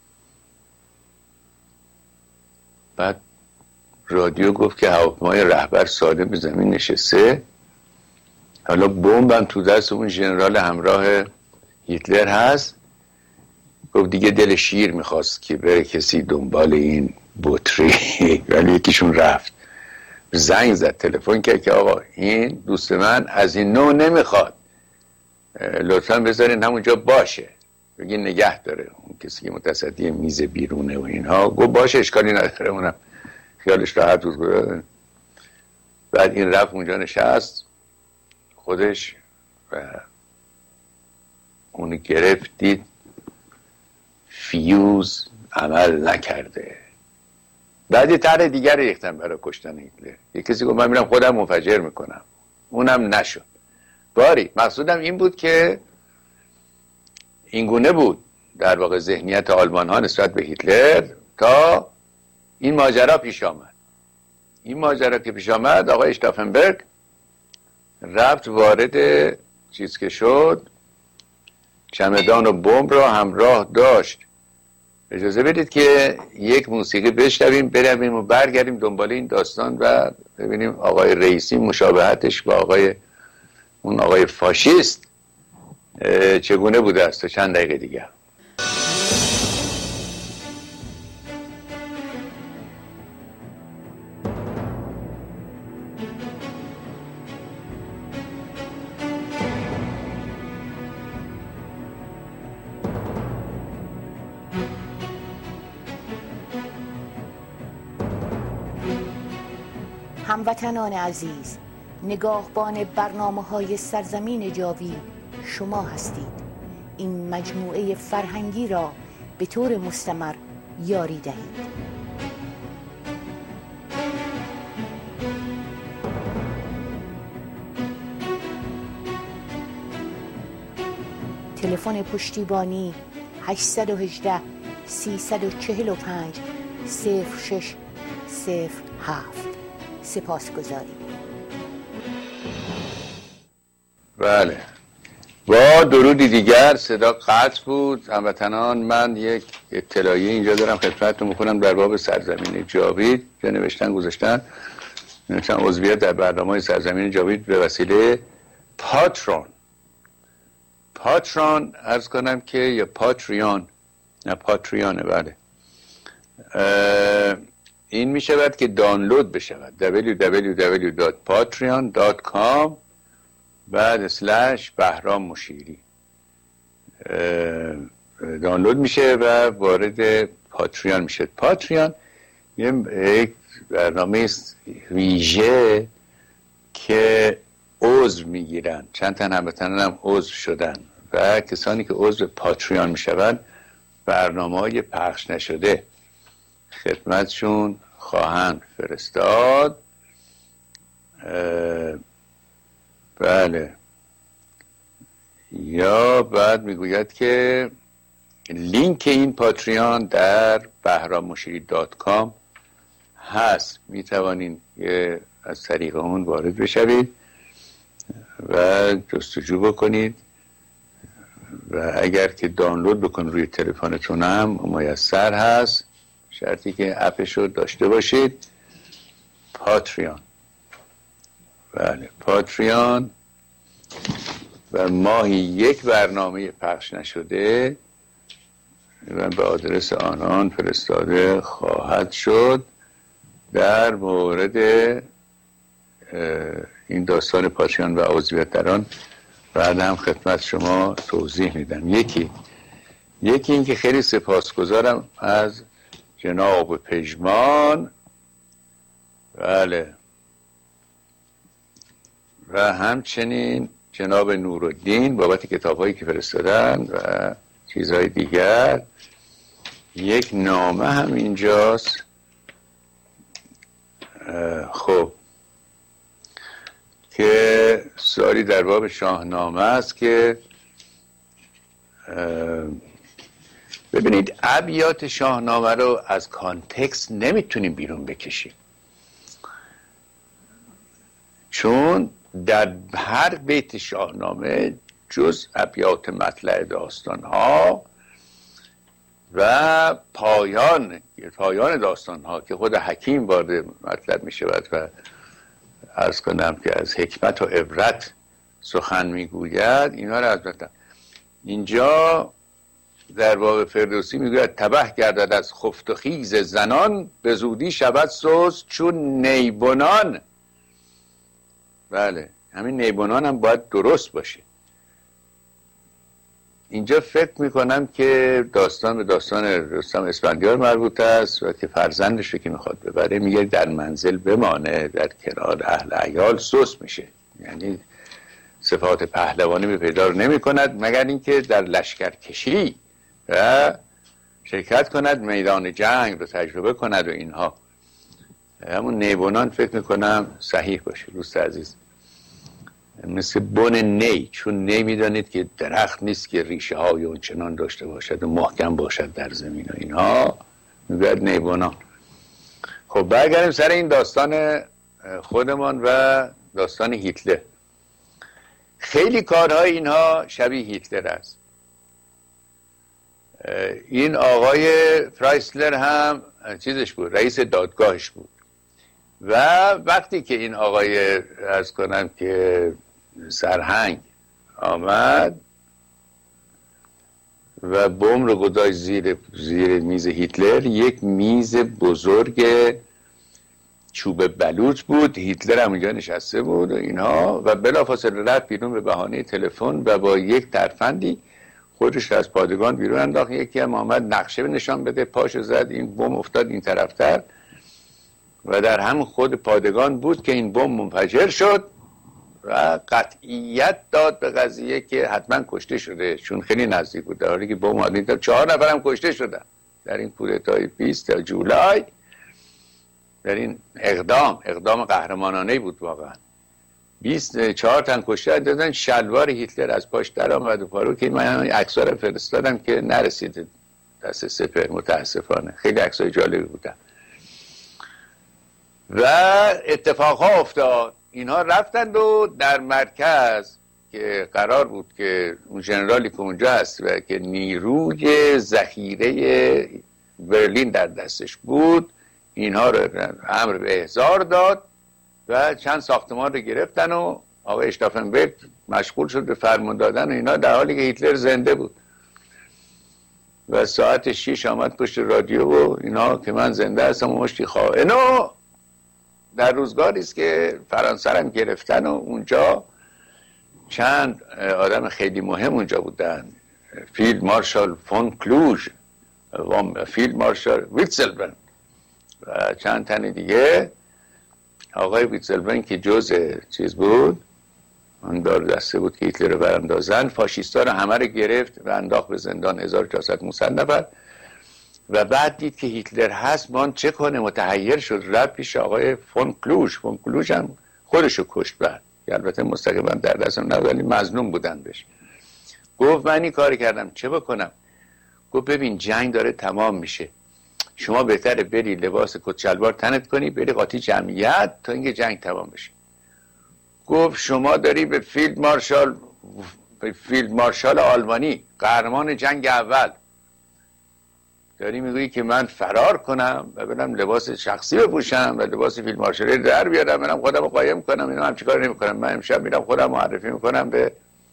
بعد رادیو گفت که هواپیمای رهبر ساده به زمین نشسته، حالا بمبم تو دست اون ژنرال همراه هیتلر هست. گفت دیگه دل شیر میخواست که بره کسی دنبال این بطری ولی یکیشون رفت، زنگ زد، تلفن کرد که آقا این دوست من از این نوع نمیخواد، لطفا بذارین همونجا باشه، بگین نگه داره. اون کسی که متصدی میز بیرونه و اینها گفت باشه اشکالی نداره، اونم خیالش راحت بود. بعد این رفت اونجا نشست خودش و اونو گرفت، دید فیوز عمل نکرده. بعد یه طرح دیگر ریختن برای کشتن هیتلر. یه کسی گفت من میرم خودم منفجر میکنم، اونم نشد. باری مقصودم این بود که اینگونه بود در واقع ذهنیت آلمان ها نسبت به هیتلر تا این ماجرا پیش آمد. این ماجرا که پیش آمد، آقای اشتافنبرگ رفت وارد چیز که شد، چمدان و بمب را همراه داشت. اجازه بدید که یک موسیقی بشنویم، برویم و برگردیم دنبال این داستان و ببینیم آقای رئیسی مشابهتش با اون آقای فاشیست چگونه بوده است. تا چند دقیقه دیگر. هموطنان عزیز، نگاهبان برنامه‌های سرزمین جاوید شما هستید. این مجموعه فرهنگی را به طور مستمر یاری دهید. تلفن پشتیبانی 818 345 0607. سپاسگزاریم. بله، با درودی دیگر. صدا قطع بود. هموطنان، من یک اطلاعیه اینجا دارم خدمتتون میکنم در باب سرزمین جاوید. جا نوشتن گذاشتن عضویت در برنامه سرزمین جاوید به وسیله پاترون عرض کنم که یا پاتریون، نه پاتریانه. بله، این می شود که دانلود بشود. www.patreon.com بعد / بهرام مشیری دانلود میشه و وارد پاتریون میشه. پاتریون یک برنامه است ویژه که عضو میگیرن. چند تن هموطنان هم عضو شدن و کسانی که عضو پاتریون میشوند برنامه‌های پخش نشده خدمتشون خواهند فرستاد. بله. یا بعد میگوید که لینک این پاتریون در BahramMushiri.com هست، میتوانین از طریق اون وارد بشوید و جستجو بکنید و اگر که دانلود بکن روی تلفنتون هم میسر هست، شرطی که اپش رو داشته باشید. پاتریون، بله پاتریون، و ماهی یک برنامه پخش نشده و به آدرس آنان فرستاده خواهد شد. در مورد این داستان پاتریون و عضویت در آن بعد هم خدمت شما توضیح میدم. یکی این که خیلی سپاسگزارم از جناب پژمان، بله، و همچنین جناب نورالدین بابت کتاب‌هایی که فرستادن و چیزهای دیگر. یک نامه هم اینجاست. خب که سوالی در باب شاهنامه است که ببینید ابیات شاهنامه رو از کانتکست نمیتونیم بیرون بکشیم، چون در هر بیت شاهنامه جز ابیات مطلع داستان ها و پایان داستان ها که خود حکیم وارد مطلب می شود و عرض کنم که از حکمت و عبرت سخن می گوید، اینا رو البته اینجا در باب فردوسی می گوید تبه گردد از خفت و خیز زنان، به زودی شود سوز چون نیبنان. بله، همین نیبنان هم باید درست باشه. اینجا فکر میکنم که داستان به داستان رستم اسفندیار مربوط است و که فرزندش رو که میخواد ببره میگه در منزل بمانه، در کنار اهل عیال سوس میشه، یعنی صفات پهلوانی به پیدا نمی کند مگر اینکه در لشکر کشی و شرکت کند، میدان جنگ رو تجربه کند و اینها. همون نیبونان فکر میکنم صحیح باشه دوست عزیز، مثل بن نی، چون نی میدانید که درخت نیست که ریشه های اونچنان داشته باشد و محکم باشد در زمین و اینها، میگوید نیبونان. خب برگردیم سر این داستان خودمان و داستان هیتلر. خیلی کارهای اینها شبیه هیتلر است. این آقای فرایسلر هم چیزش بود، رئیس دادگاهش بود و وقتی که این آقای عرض کنم که سرهنگ آمد و بم رو گذاشت زیر میز هیتلر، یک میز بزرگ چوب بلوط بود، هیتلر هم اونجا نشسته بود و اینها، و بلافاصله رفت بیرون به بهانه تلفن و با یک ترفندی خودش از پادگان بیرون انداخت. یکی هم آمد نقشه نشان بده، پاشو زد، این بم افتاد این طرفتر و در هم خود پادگان بود که این بم منفجر شد و قطعیت داد به قضیه که حتما کشته شده، چون خیلی نزدیک بود، در حالی که بم آدید 4 نفر هم کشته شدن در این کودتای 20 جولای. در این اقدام قهرمانانه بود واقعا. 24 تن کشته دادن، شلوار هیتلر از پاش در آمد و پارو، که من عکس‌ها رو فرستادم که نرسید دست سپر متاسفانه، خیلی عکسای جالبی بودن. و اتفاقها افتاد، اینها رفتند و در مرکز که قرار بود که اون ژنرالی که اونجا هست و که نیروی ذخیره برلین در دستش بود، اینها رو امر به احضار داد و چند ساختمان رو گرفتن و آقای اشتافنبرگ مشغول شد به فرمان دادن و اینا، در حالی که هیتلر زنده بود. و ساعت 6 آمد پشت رادیو و اینا که من زنده هستم و مشتی خائنو. در روزگاری است که فرانسه هم گرفتن و اونجا چند آدم خیلی مهم اونجا بودن، فیلد مارشال فون کلوژ و فیلد مارشال ویتسلبن و چند تن دیگه. آقای ویتسلبن که جزء چیز بود، اون دار دسته بود که هیتلر رو براندازن، فاشیستا رو همه رو گرفت و انداخت به زندان 1400 نفر. و بعد دید که هیتلر هست، مان چه کنه، متحیر شد، رفت پیش آقای فون کلوژ هم خودشو کشت بعد که البته مستقیما در دستم نبود ولی مظلوم بودن بهش. گفت من این کار کردم چه بکنم؟ گفت ببین جنگ داره تمام میشه، شما بهتره بری لباس کت شلوار تنت کنی بری قاطی جمعیت تا اینکه جنگ تمام بشه. گفت شما داری به فیلد مارشال آلمانی قهرمان جنگ اول داری میگویی که من فرار کنم و برم لباس شخصی بپوشم و لباس فیلد مارشالی در بیارم برم خودم رو قایم کنم؟ اینا هم چیکار نمی‌کنم. من امشب میرم خودم معرفی میکنم به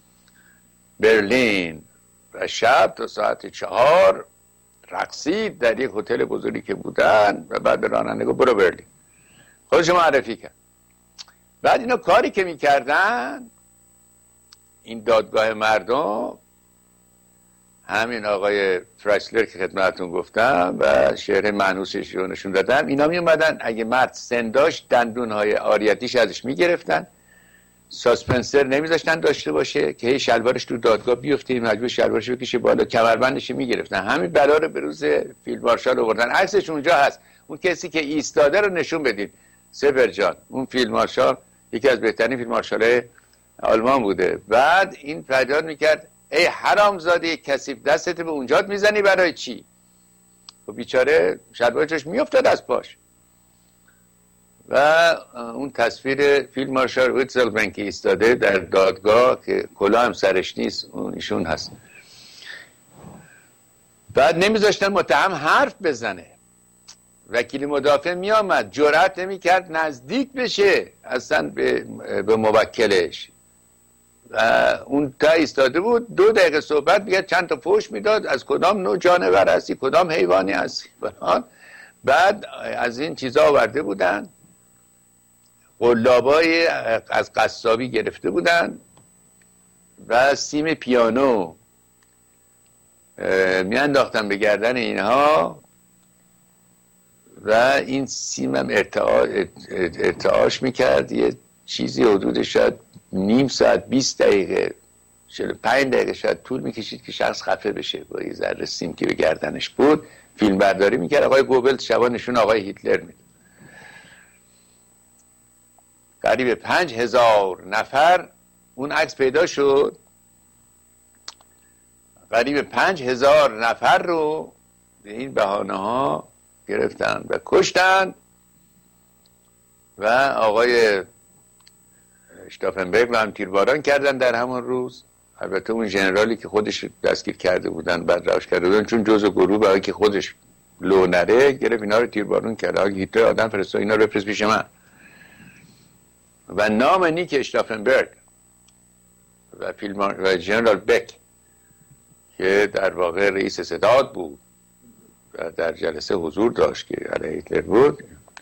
برلین و شب تا ساعت 4 رقصید در یک هتل بزرگی که بودن و بعد راننده گفت برو برلین، خودش معرفی کرد. بعد اینا کاری که میکردن این دادگاه مردم، همین آقای فرایسلر که خدمتتون گفتم و شعر مانوسش رو نشون دادم، اینا می اومدن اگه مرد سن داشت دندونهای آریتیش ازش میگرفتن، ساسپنسر نمیذاشتن داشته باشه که هی شلوارش تو دادگاه بیفته، مجبور شلوارش بکشه بالا، کمربندش میگرفتن. همین بلا رو به روز فیلد مارشال آوردن. عکسش اونجا هست، اون کسی که ایستاده رو نشون بدید، سپر جان، اون فیلد مارشال یکی از بهترین فیلد مارشال‌های آلمان بوده. بعد این فریاد میکرد ای حرامزاده کثیف، دستت به اونجات میزنی برای چی؟ و بیچاره شلوارش میافتاد از پاش. و اون تصویر فیلد مارشال ویتزلمن که ایستاده در دادگاه که کلاه هم سرش نیست، اون ایشون هست. بعد نمیذاشتن متهم حرف بزنه. وکیل مدافع می آمد جرأت نمی کرد نزدیک بشه اصلا به موکلش. و اون تا ایستاده بود 2 دقیقه صحبت میکرد، چند تا فحش میداد از کدام نوع جانور هستی، کدام حیوانی هستی. بعد از این چیزا آورده بودن، قلابای از قصابی گرفته بودن و سیم پیانو میانداختن به گردن اینها و این سیم هم ارتعاش میکرد. یه چیزی حدود شاید نیم ساعت 20 دقیقه 45 دقیقه شاید طول میکشید که شخص خفه بشه با یه ذره سیم که به گردنش بود. فیلم برداری میکرد. آقای گوبلز شبا نشون آقای هیتلر میداد. قریب 5000 نفر اون عکس پیدا شد، قریب 5000 نفر رو به این بهانه ها گرفتن و کشتن. و آقای شتافنبرگ رو هم تیرباران کردن در همون روز. البته اون ژنرالی که خودش دستگیر کرده بودن بعد رهاش کرده بودن، چون جزء گروه برای که خودش لو نره گرفت اینا رو تیربارون کرد. آقای هیتلر آدم فرستاد اینا رو بفرست پیش من. و نام نیک شتافنبرگ و ژنرال بک که در واقع رئیس ستاد بود و در جلسه حضور داشت که علیه هیتلر بود،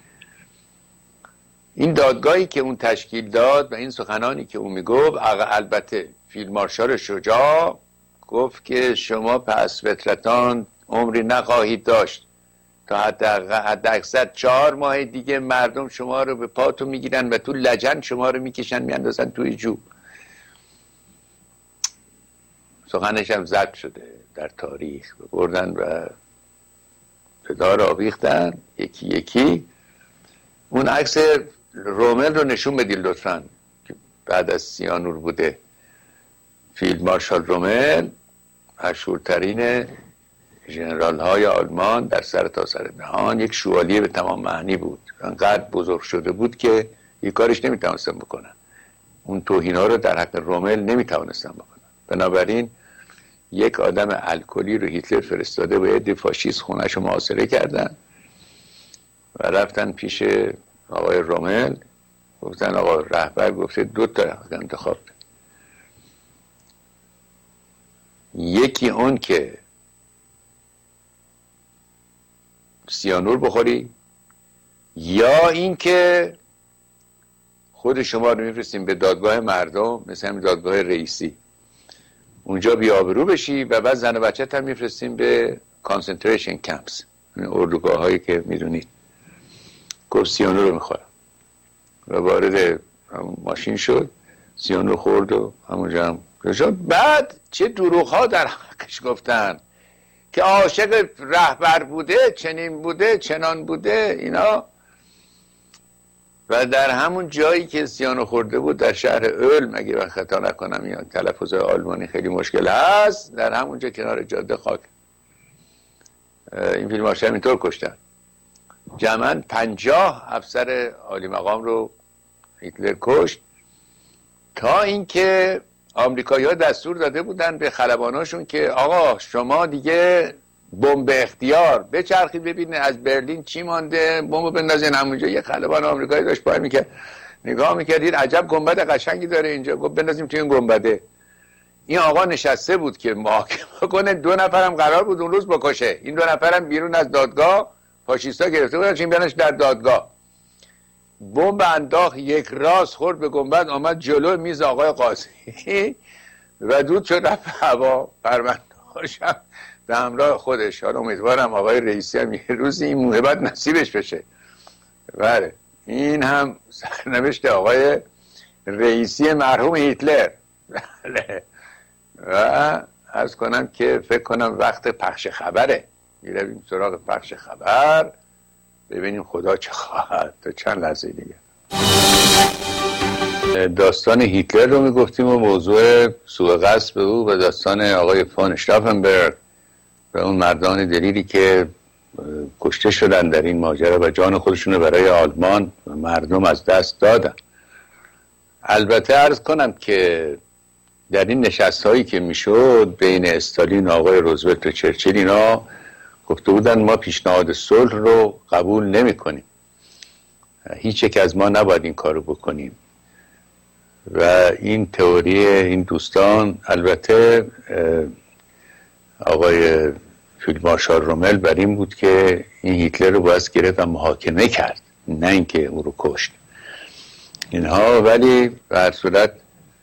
این دادگاهی که اون تشکیل داد و این سخنانی که اون میگفت، البته فیلد مارشال شجاع گفت که شما پس فطرتان عمری نخواهید داشت تا حد اکثر 4 ماه دیگه مردم شما رو به پاتون میگیرن و تو لجن شما رو میکشن میاندازن توی جو. سخنش هم ضبط شده در تاریخ، بردن و به دار آویختن یکی یکی. اون عکس رومل رو نشون بدید لطفاً که بعد از سیانور بوده. فیلد مارشال رومل مشهورترین ژنرال های آلمان در سرتاسر جهان، یک شوالیه به تمام معنی بود. انقدر بزرگ شده بود که یک کارش نمیتونستن بکنن. اون توهینا رو در حق رومل نمیتونستن بکنن. بنابراین یک آدم الکلی رو هیتلر فرستاده و یه فاشیست خونه‌شو محاصره کردن و رفتن پیش آقای رومل، گفتن آقا رهبر گفته 2 تا انتخاب ده. یکی اون که سیانور بخوری، یا این که خود شما رو میفرستیم به دادگاه مردم مثل همین دادگاه رئیسی، اونجا بی‌آبرو بشی و بعد زن و بچه‌ت هم میفرستیم به کانسنتریشن کمپس، اردوگاه هایی که میدونید. گفت سیانور رو میخورم و وارد ماشین شد، سیانور خورد و همونجا هم شد. بعد چه دروغ ها در حقش گفتن که عاشق رهبر بوده، چنین بوده، چنان بوده اینا. و در همون جایی که سیانو خورده بود در شهر اولم، اگه من خطا نکنم یا تلفظ آلمانی خیلی مشکل هست، در همونجا کنار جاده خاک این فیلم هاشم اینطور کشتن. جمعاً 50 افسر عالی مقام رو هیتلر کشت، تا اینکه آمریکایی‌ها دستور داده بودن به خلباناشون که آقا شما دیگه بمب اختیار بچرخید ببینید از برلین چی مانده، بمب بندازین همونجا. یه خلبان آمریکایی داشت پای میکرد، نگاه میکردید عجب گنبد قشنگی داره اینجا، گفت بندازیم توی این گنبده. این آقا نشسته بود که محاکمه کنه، 2 نفرم قرار بود اون روز بکشه. این 2 نفرم بیرون از دادگاه فاشیستا گرفته بودن چین بیانش در دادگاه. بمب انداخت، یک راست خورد به گنبد، آمد جلو میز آقای قاضی و دود شد رفت هوا. پرونده‌هاشم به همراه خودش. حالا امیدوارم آقای رئیسی هم یه روزی این موهبت نصیبش بشه. بله این هم سرنوشت آقای رئیسی مرحوم هیتلر. بله و عرض کنم که فکر کنم وقت پخش خبره، میرویم سراغ پخش خبر ببینیم خدا چه خواهد. تا چند لحظه دیگه داستان هیتلر رو میگفتیم و موضوع سوء قصد به او و داستان آقای فون اشتافنبرگ و اون مردان دلیری که کشته شدن در این ماجرا و جان خودشون رو برای آلمان و مردم از دست دادن. البته عرض کنم که در این نشست هایی که میشد بین استالین و آقای روزولت و چرچیل، اینا گفته بودن ما پیشنهاد صلح رو قبول نمی کنیم، هیچ یک از ما نباید این کارو بکنیم. و این تئوری این دوستان، البته آقای فیلد مارشال رومل بر این بود که این هیتلر رو باید گرفت و محاکمه کرد، نه اینکه او رو کشت اینها. ولی به هر صورت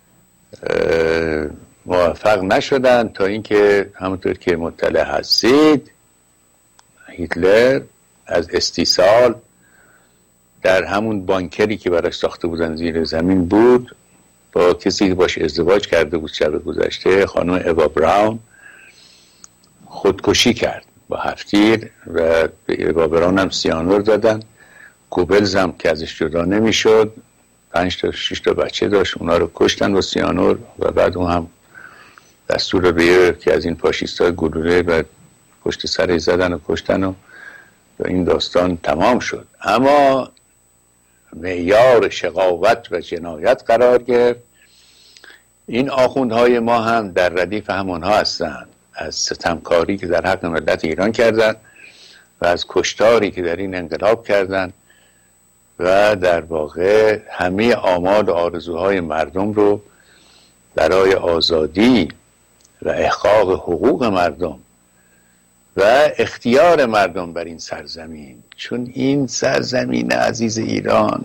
موفق نشدن، تا اینکه همونطور که مطلع هستید هیتلر از استیصال در همون بانکری که براش ساخته بودن زیر زمین بود، با کسی که باش ازدواج کرده بود شب گذشته، خانم اوا براون، خودکشی کرد با 7 تیر و به اوا براون هم سیانور دادن. گوبلز هم که ازش جدا نمیشد، 5 تا 6 تا بچه داشت، اونا رو کشتن با سیانور و بعد اون هم دستور رو به که از این فاشیستای گلوله و پشت سرش زدن و کشتن و این داستان تمام شد. اما معیار شقاوت و جنایت قرار گرفت. این آخوندهای ما هم در ردیف همونها هستند، از ستمکاری که در حق ملت ایران کردند و از کشتاری که در این انقلاب کردند و در واقع همه آمال و آرزوهای مردم رو برای آزادی و احقاق حقوق مردم و اختیار مردم بر این سرزمین، چون این سرزمین عزیز ایران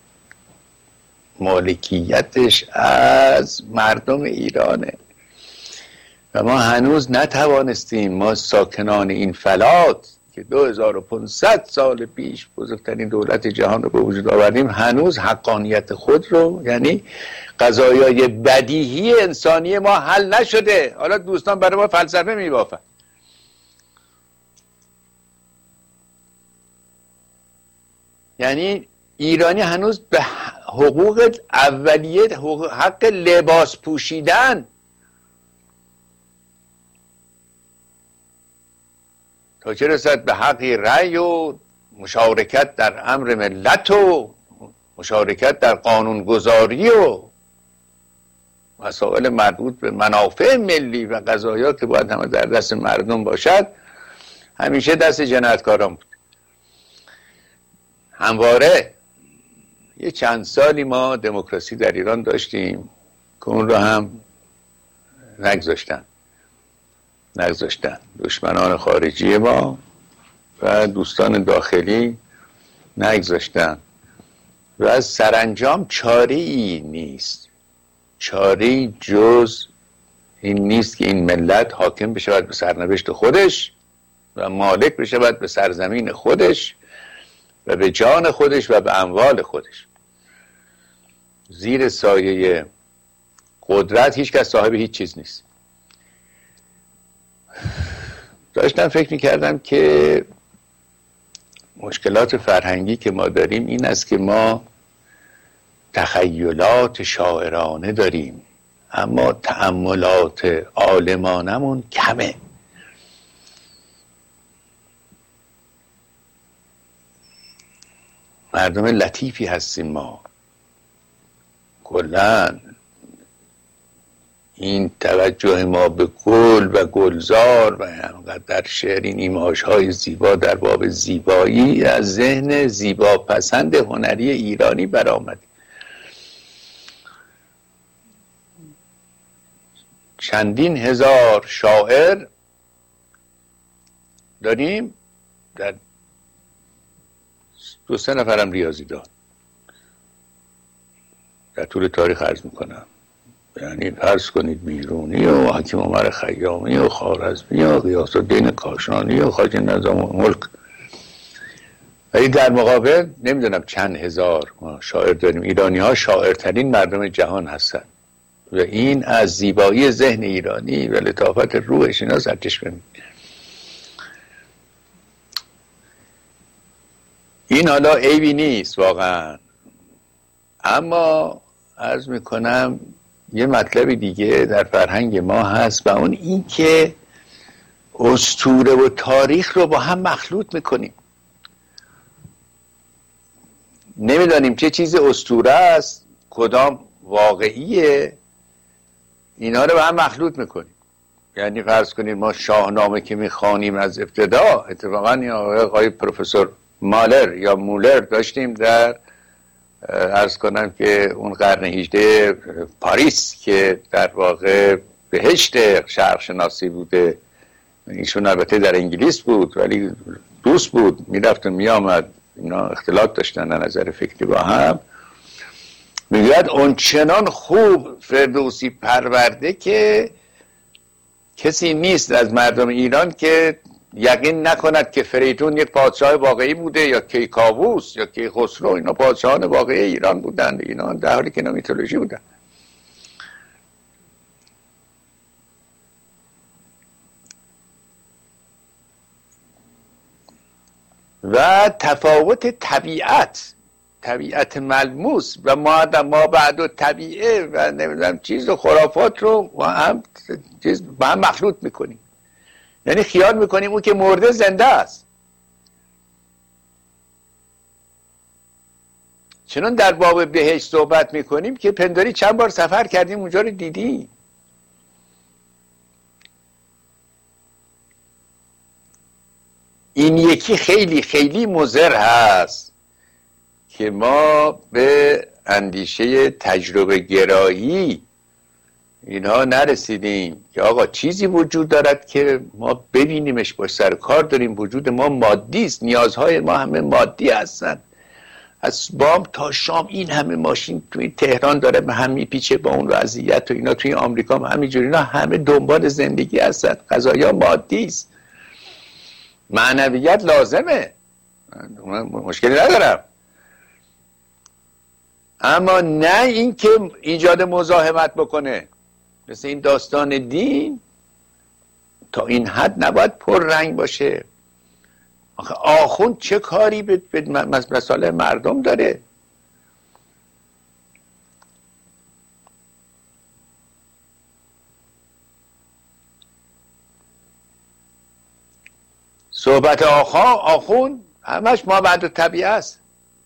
مالکیتش از مردم ایرانه و ما هنوز نتوانستیم، ما ساکنان این فلات که 2500 سال پیش بزرگترین دولت جهان رو به وجود آوردیم، هنوز حقانیت خود رو، یعنی قضایای بدیهی انسانی ما حل نشده. حالا دوستان برای ما فلسفه میبافن. یعنی ایرانی هنوز به حقوق اولیه، حق لباس پوشیدن، تا چه رسد به حق رأی و مشارکت در امر ملت و مشارکت در قانونگذاری و مسائل مربوط به منافع ملی و قضایا که باید همه در دست مردم باشد، همیشه دست جنایتکاران بود. همواره یه چند سالی ما دموکراسی در ایران داشتیم که اون رو هم نگذاشتن دشمنان خارجی ما و دوستان داخلی نگذاشتن و از سرانجام چاره‌ای نیست، چاره‌ای جز این نیست که این ملت حاکم بشود به سرنوشت خودش و مالک بشود به سرزمین خودش و به جان خودش و به اموال خودش. زیر سایه قدرت هیچ کس صاحب هیچ چیز نیست. داشتم فکر میکردم که مشکلات فرهنگی که ما داریم این است که ما تخیلات شاعرانه داریم، اما تأملات عالمانمون کمه. مردم لطیفی هستیم ما. کلاً این توجه ما به گل و گلزار و همقدر در شعر این ایماژهای زیبا در باب زیبایی از ذهن زیبا پسند هنری ایرانی برآمد. چندین هزار شاعر داریم، در 2-3 نفرم ریاضیدان در طول تاریخ عرض میکنم. یعنی فرض کنید بیرونی و حکیم عمر خیامی و خوارزمی و غیاث الدین کاشانی و خواجه نظام الملک، ولی در مقابل نمیدونم چند هزار شاعر داریم. ایرانی ها شاعرترین مردم جهان هستند و این از زیبایی ذهن ایرانی و لطافت روحش اینا سرچشمه میگیره. این حالا عیبی نیست واقعا، اما عرض میکنم یه مطلب دیگه در فرهنگ ما هست و اون این که اسطوره و تاریخ رو با هم مخلوط میکنیم. نمیدانیم چه چیز اسطوره است، کدام واقعیه، اینا رو با هم مخلوط میکنیم. یعنی فرض کنید ما شاهنامه که میخوانیم از ابتدا، اتفاقا یا آقای پروفسور مالر یا مولر داشتیم در عرض کنم که اون قرن 18 پاریس که در واقع بهشت شرق شناسی بوده. ایشون البته در انگلیس بود ولی دوست بود، میرفت و میامد، اینا اختلاط داشتن در نظر فکری با هم. میگوید اون چنان خوب فردوسی پرورده که کسی نیست از مردم ایران که یقین نکند که فریدون یک پادشاه واقعی بوده یا کیکاووس یا کیخسرو، اینا پادشاهان واقعی ایران بودند، اینا در حالی که اینا میتولوژی بودن. و تفاوت طبیعت ملموس و ما بعد و طبیعه و نمیدونم چیز و خرافات رو با هم مخلوط میکنیم. یعنی خیال میکنیم اون که مرده زنده است. چنان در باب بهشت صحبت میکنیم که پنداری چند بار سفر کردیم اونجا رو دیدیم. این یکی خیلی خیلی مضر هست که ما به اندیشه تجربه گرایی اینها نرسیدیم که آقا چیزی وجود دارد که ما ببینیمش، باش سر کار داریم. وجود ما مادی است، نیازهای ما همه مادی هستند. از بام تا شام این همه ماشین توی تهران داره به هم میپیچه با اون وضعیت و اینا، توی آمریکا هم همینجوری، اینا همه دنبال زندگی هستند. غذایا مادی است، معنویت لازمه، مشکلی ندارم، اما نه این که ایجاد مزاحمت بکنه. مثل این داستان دین تا این حد نباید پر رنگ باشه. آخه آخوند چه کاری به مسائل مردم داره؟ صحبت آخوند همش ما بعد و طبیعه است.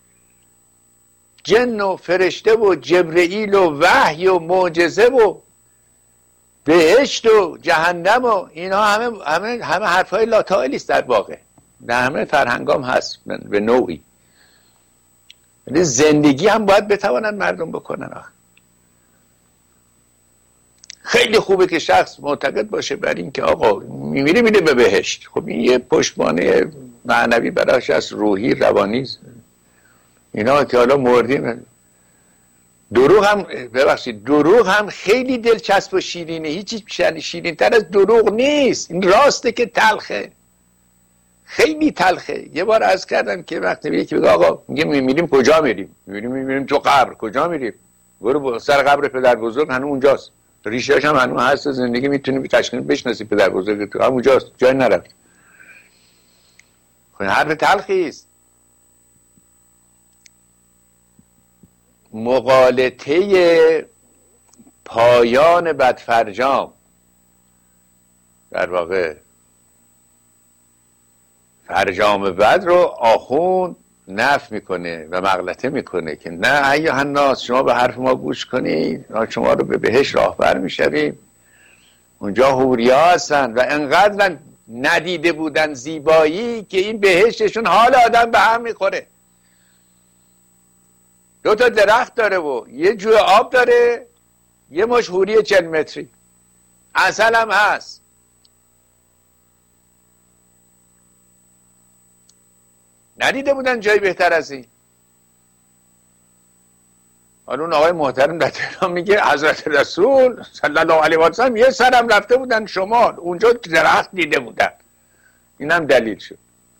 جن و فرشته و جبرئیل و وحی و معجزه و بهشت و جهنم و اینا همه حرفای لاتائلی است در واقع. در همه فرهنگام هست به نوعی. زندگی هم باید بتوانند مردم بکنن. خیلی خوبه که شخص معتقد باشه بر این که آقا میره به بهشت. خب این یه پشتوانه معنوی براش از روحی روانی اینا که حالا مردیم. دروغ هم خیلی دلچسب و شیرینه. هیچی شیرین تر از دروغ نیست. این راسته که تلخه، خیلی تلخه. یه بار عرض کردم که وقتی یکی بگه آقا میریم کجا میریم؟ میریم تو قبر. کجا میریم؟ برو سر قبر پدر بزرگ، هنوز اونجاست، ریشه‌اش هم هنوز هست، زندگی میتونی تشکیل بشناسی پدر بزرگ تو همونجاست، جای نرفت. خب حرف تلخی است. مغالطه پایان بدفرجام، در واقع فرجام بد رو آخوند نفی میکنه و مغلطه میکنه که نه ایها الناس، شما به حرف ما گوش کنید، شما رو به بهشت راهبر میشویم، اونجا حوریا هستن و انقدر ندیده بودن زیبایی که این بهشتشون حال آدم به هم میخوره. 2 تا درخت داره و یه جوی آب داره، یه مش حوری 40 متری، عسل هم هست. ندیده بودن جایی بهتر از این. حالا اون آقای محترم در تهران میگه حضرت رسول صلی الله علیه و سلم یه سرم رفته بودن شمال، اونجا درخت دیده بودن. اینم دلیل شد.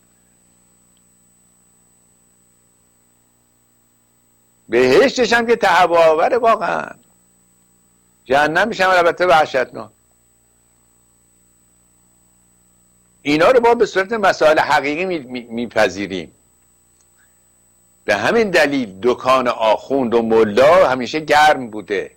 بهشتش هم که تهوع آوره واقعا، جهنمش هم البته وحشتناک. اینا رو ما به صورت مسائل حقیقی میپذیریم. به همین دلیل دکان آخوند و ملا همیشه گرم بوده.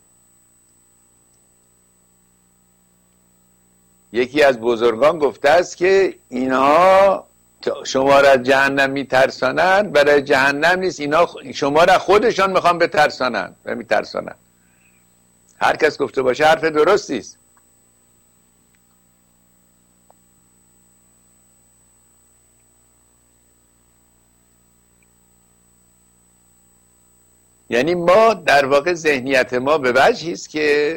یکی از بزرگان گفته است که اینها شما را جهنم میترسانند، برای جهنم نیست، اینا شما را خودشان میخوان بترسانند و میترسانند. هر کس گفته باشه حرف درستی است. یعنی ما در واقع ذهنیت ما به وجهی است که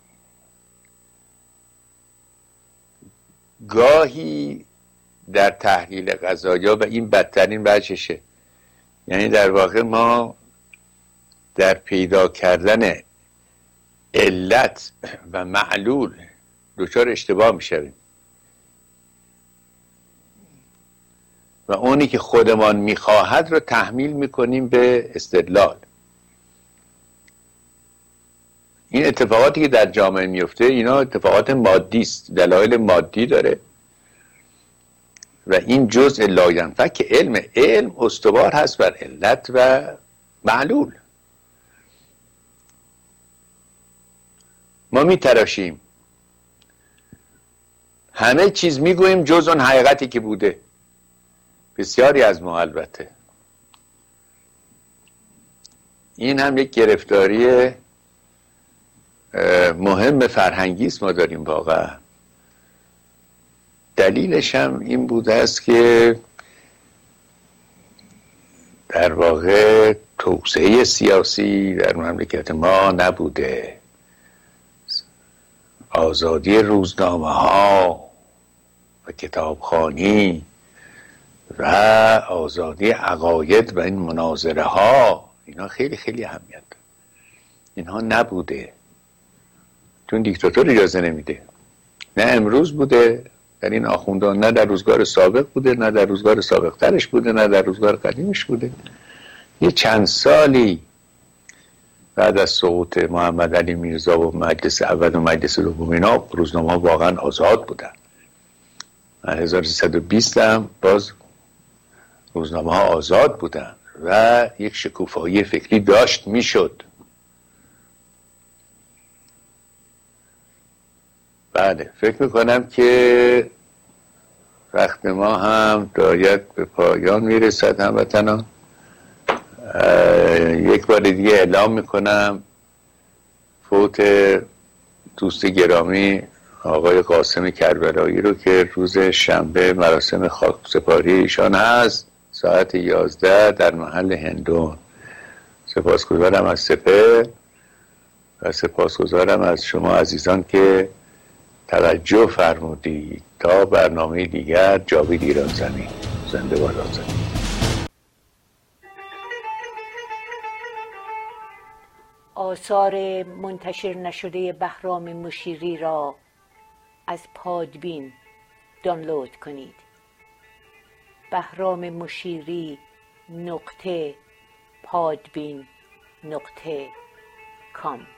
گاهی در تحلیل قضایا و این بدترین وجهشه، یعنی در واقع ما در پیدا کردن علت و معلول دچار اشتباه میشویم و اونی که خودمان میخواهد رو تحمیل میکنیم به استدلال. این اتفاقاتی که در جامعه میفته اینا اتفاقات مادی است، دلایل مادی داره و این جزء لاینفک علم استوار هست بر علت و معلول. ما میتراشیم، همه چیز میگوییم جز اون حقیقتی که بوده. بسیاری از ما البته. این هم یک گرفتاری مهم فرهنگی است ما داریم واقعا. دلیلش هم این بوده است که در واقع توسعه سیاسی در مملکت ما نبوده، آزادی روزنامه ها و کتابخوانی و آزادی عقاید و این مناظره ها، اینا خیلی خیلی اهمیت داره. اینها نبوده چون دیکتاتور اجازه نمیده. نه امروز بوده در این آخوندان، نه در روزگار سابق بوده، نه در روزگار سابق ترش بوده، نه در روزگار قدیمش بوده. یه چند سالی بعد از سقوط محمد علی میرزا و مجلس اول و مجلس دوم اینا روزنامه ها واقعا آزاد بودن. 1320 هم باز روزنامه ها آزاد بودن و یک شکوفایی فکری داشت میشد. بله، فکر میکنم که وقت ما هم باید به پایان میرسد. هموطنان، یک بار دیگه اعلام میکنم فوت دوست گرامی آقای قاسم کربلایی رو که روز شنبه مراسم خاکسپاری ایشان هست ساعت 11 در محل هندون. سپاسگزارم از سپهر و سپاسگزارم از شما عزیزان که توجه فرمودید. تا برنامه دیگر، جاوید ایران زمین. زنده باد آزادی. آثار منتشر نشده بهرام مشیری را از پادبین دانلود کنید. بهراممشیری.پادبین.com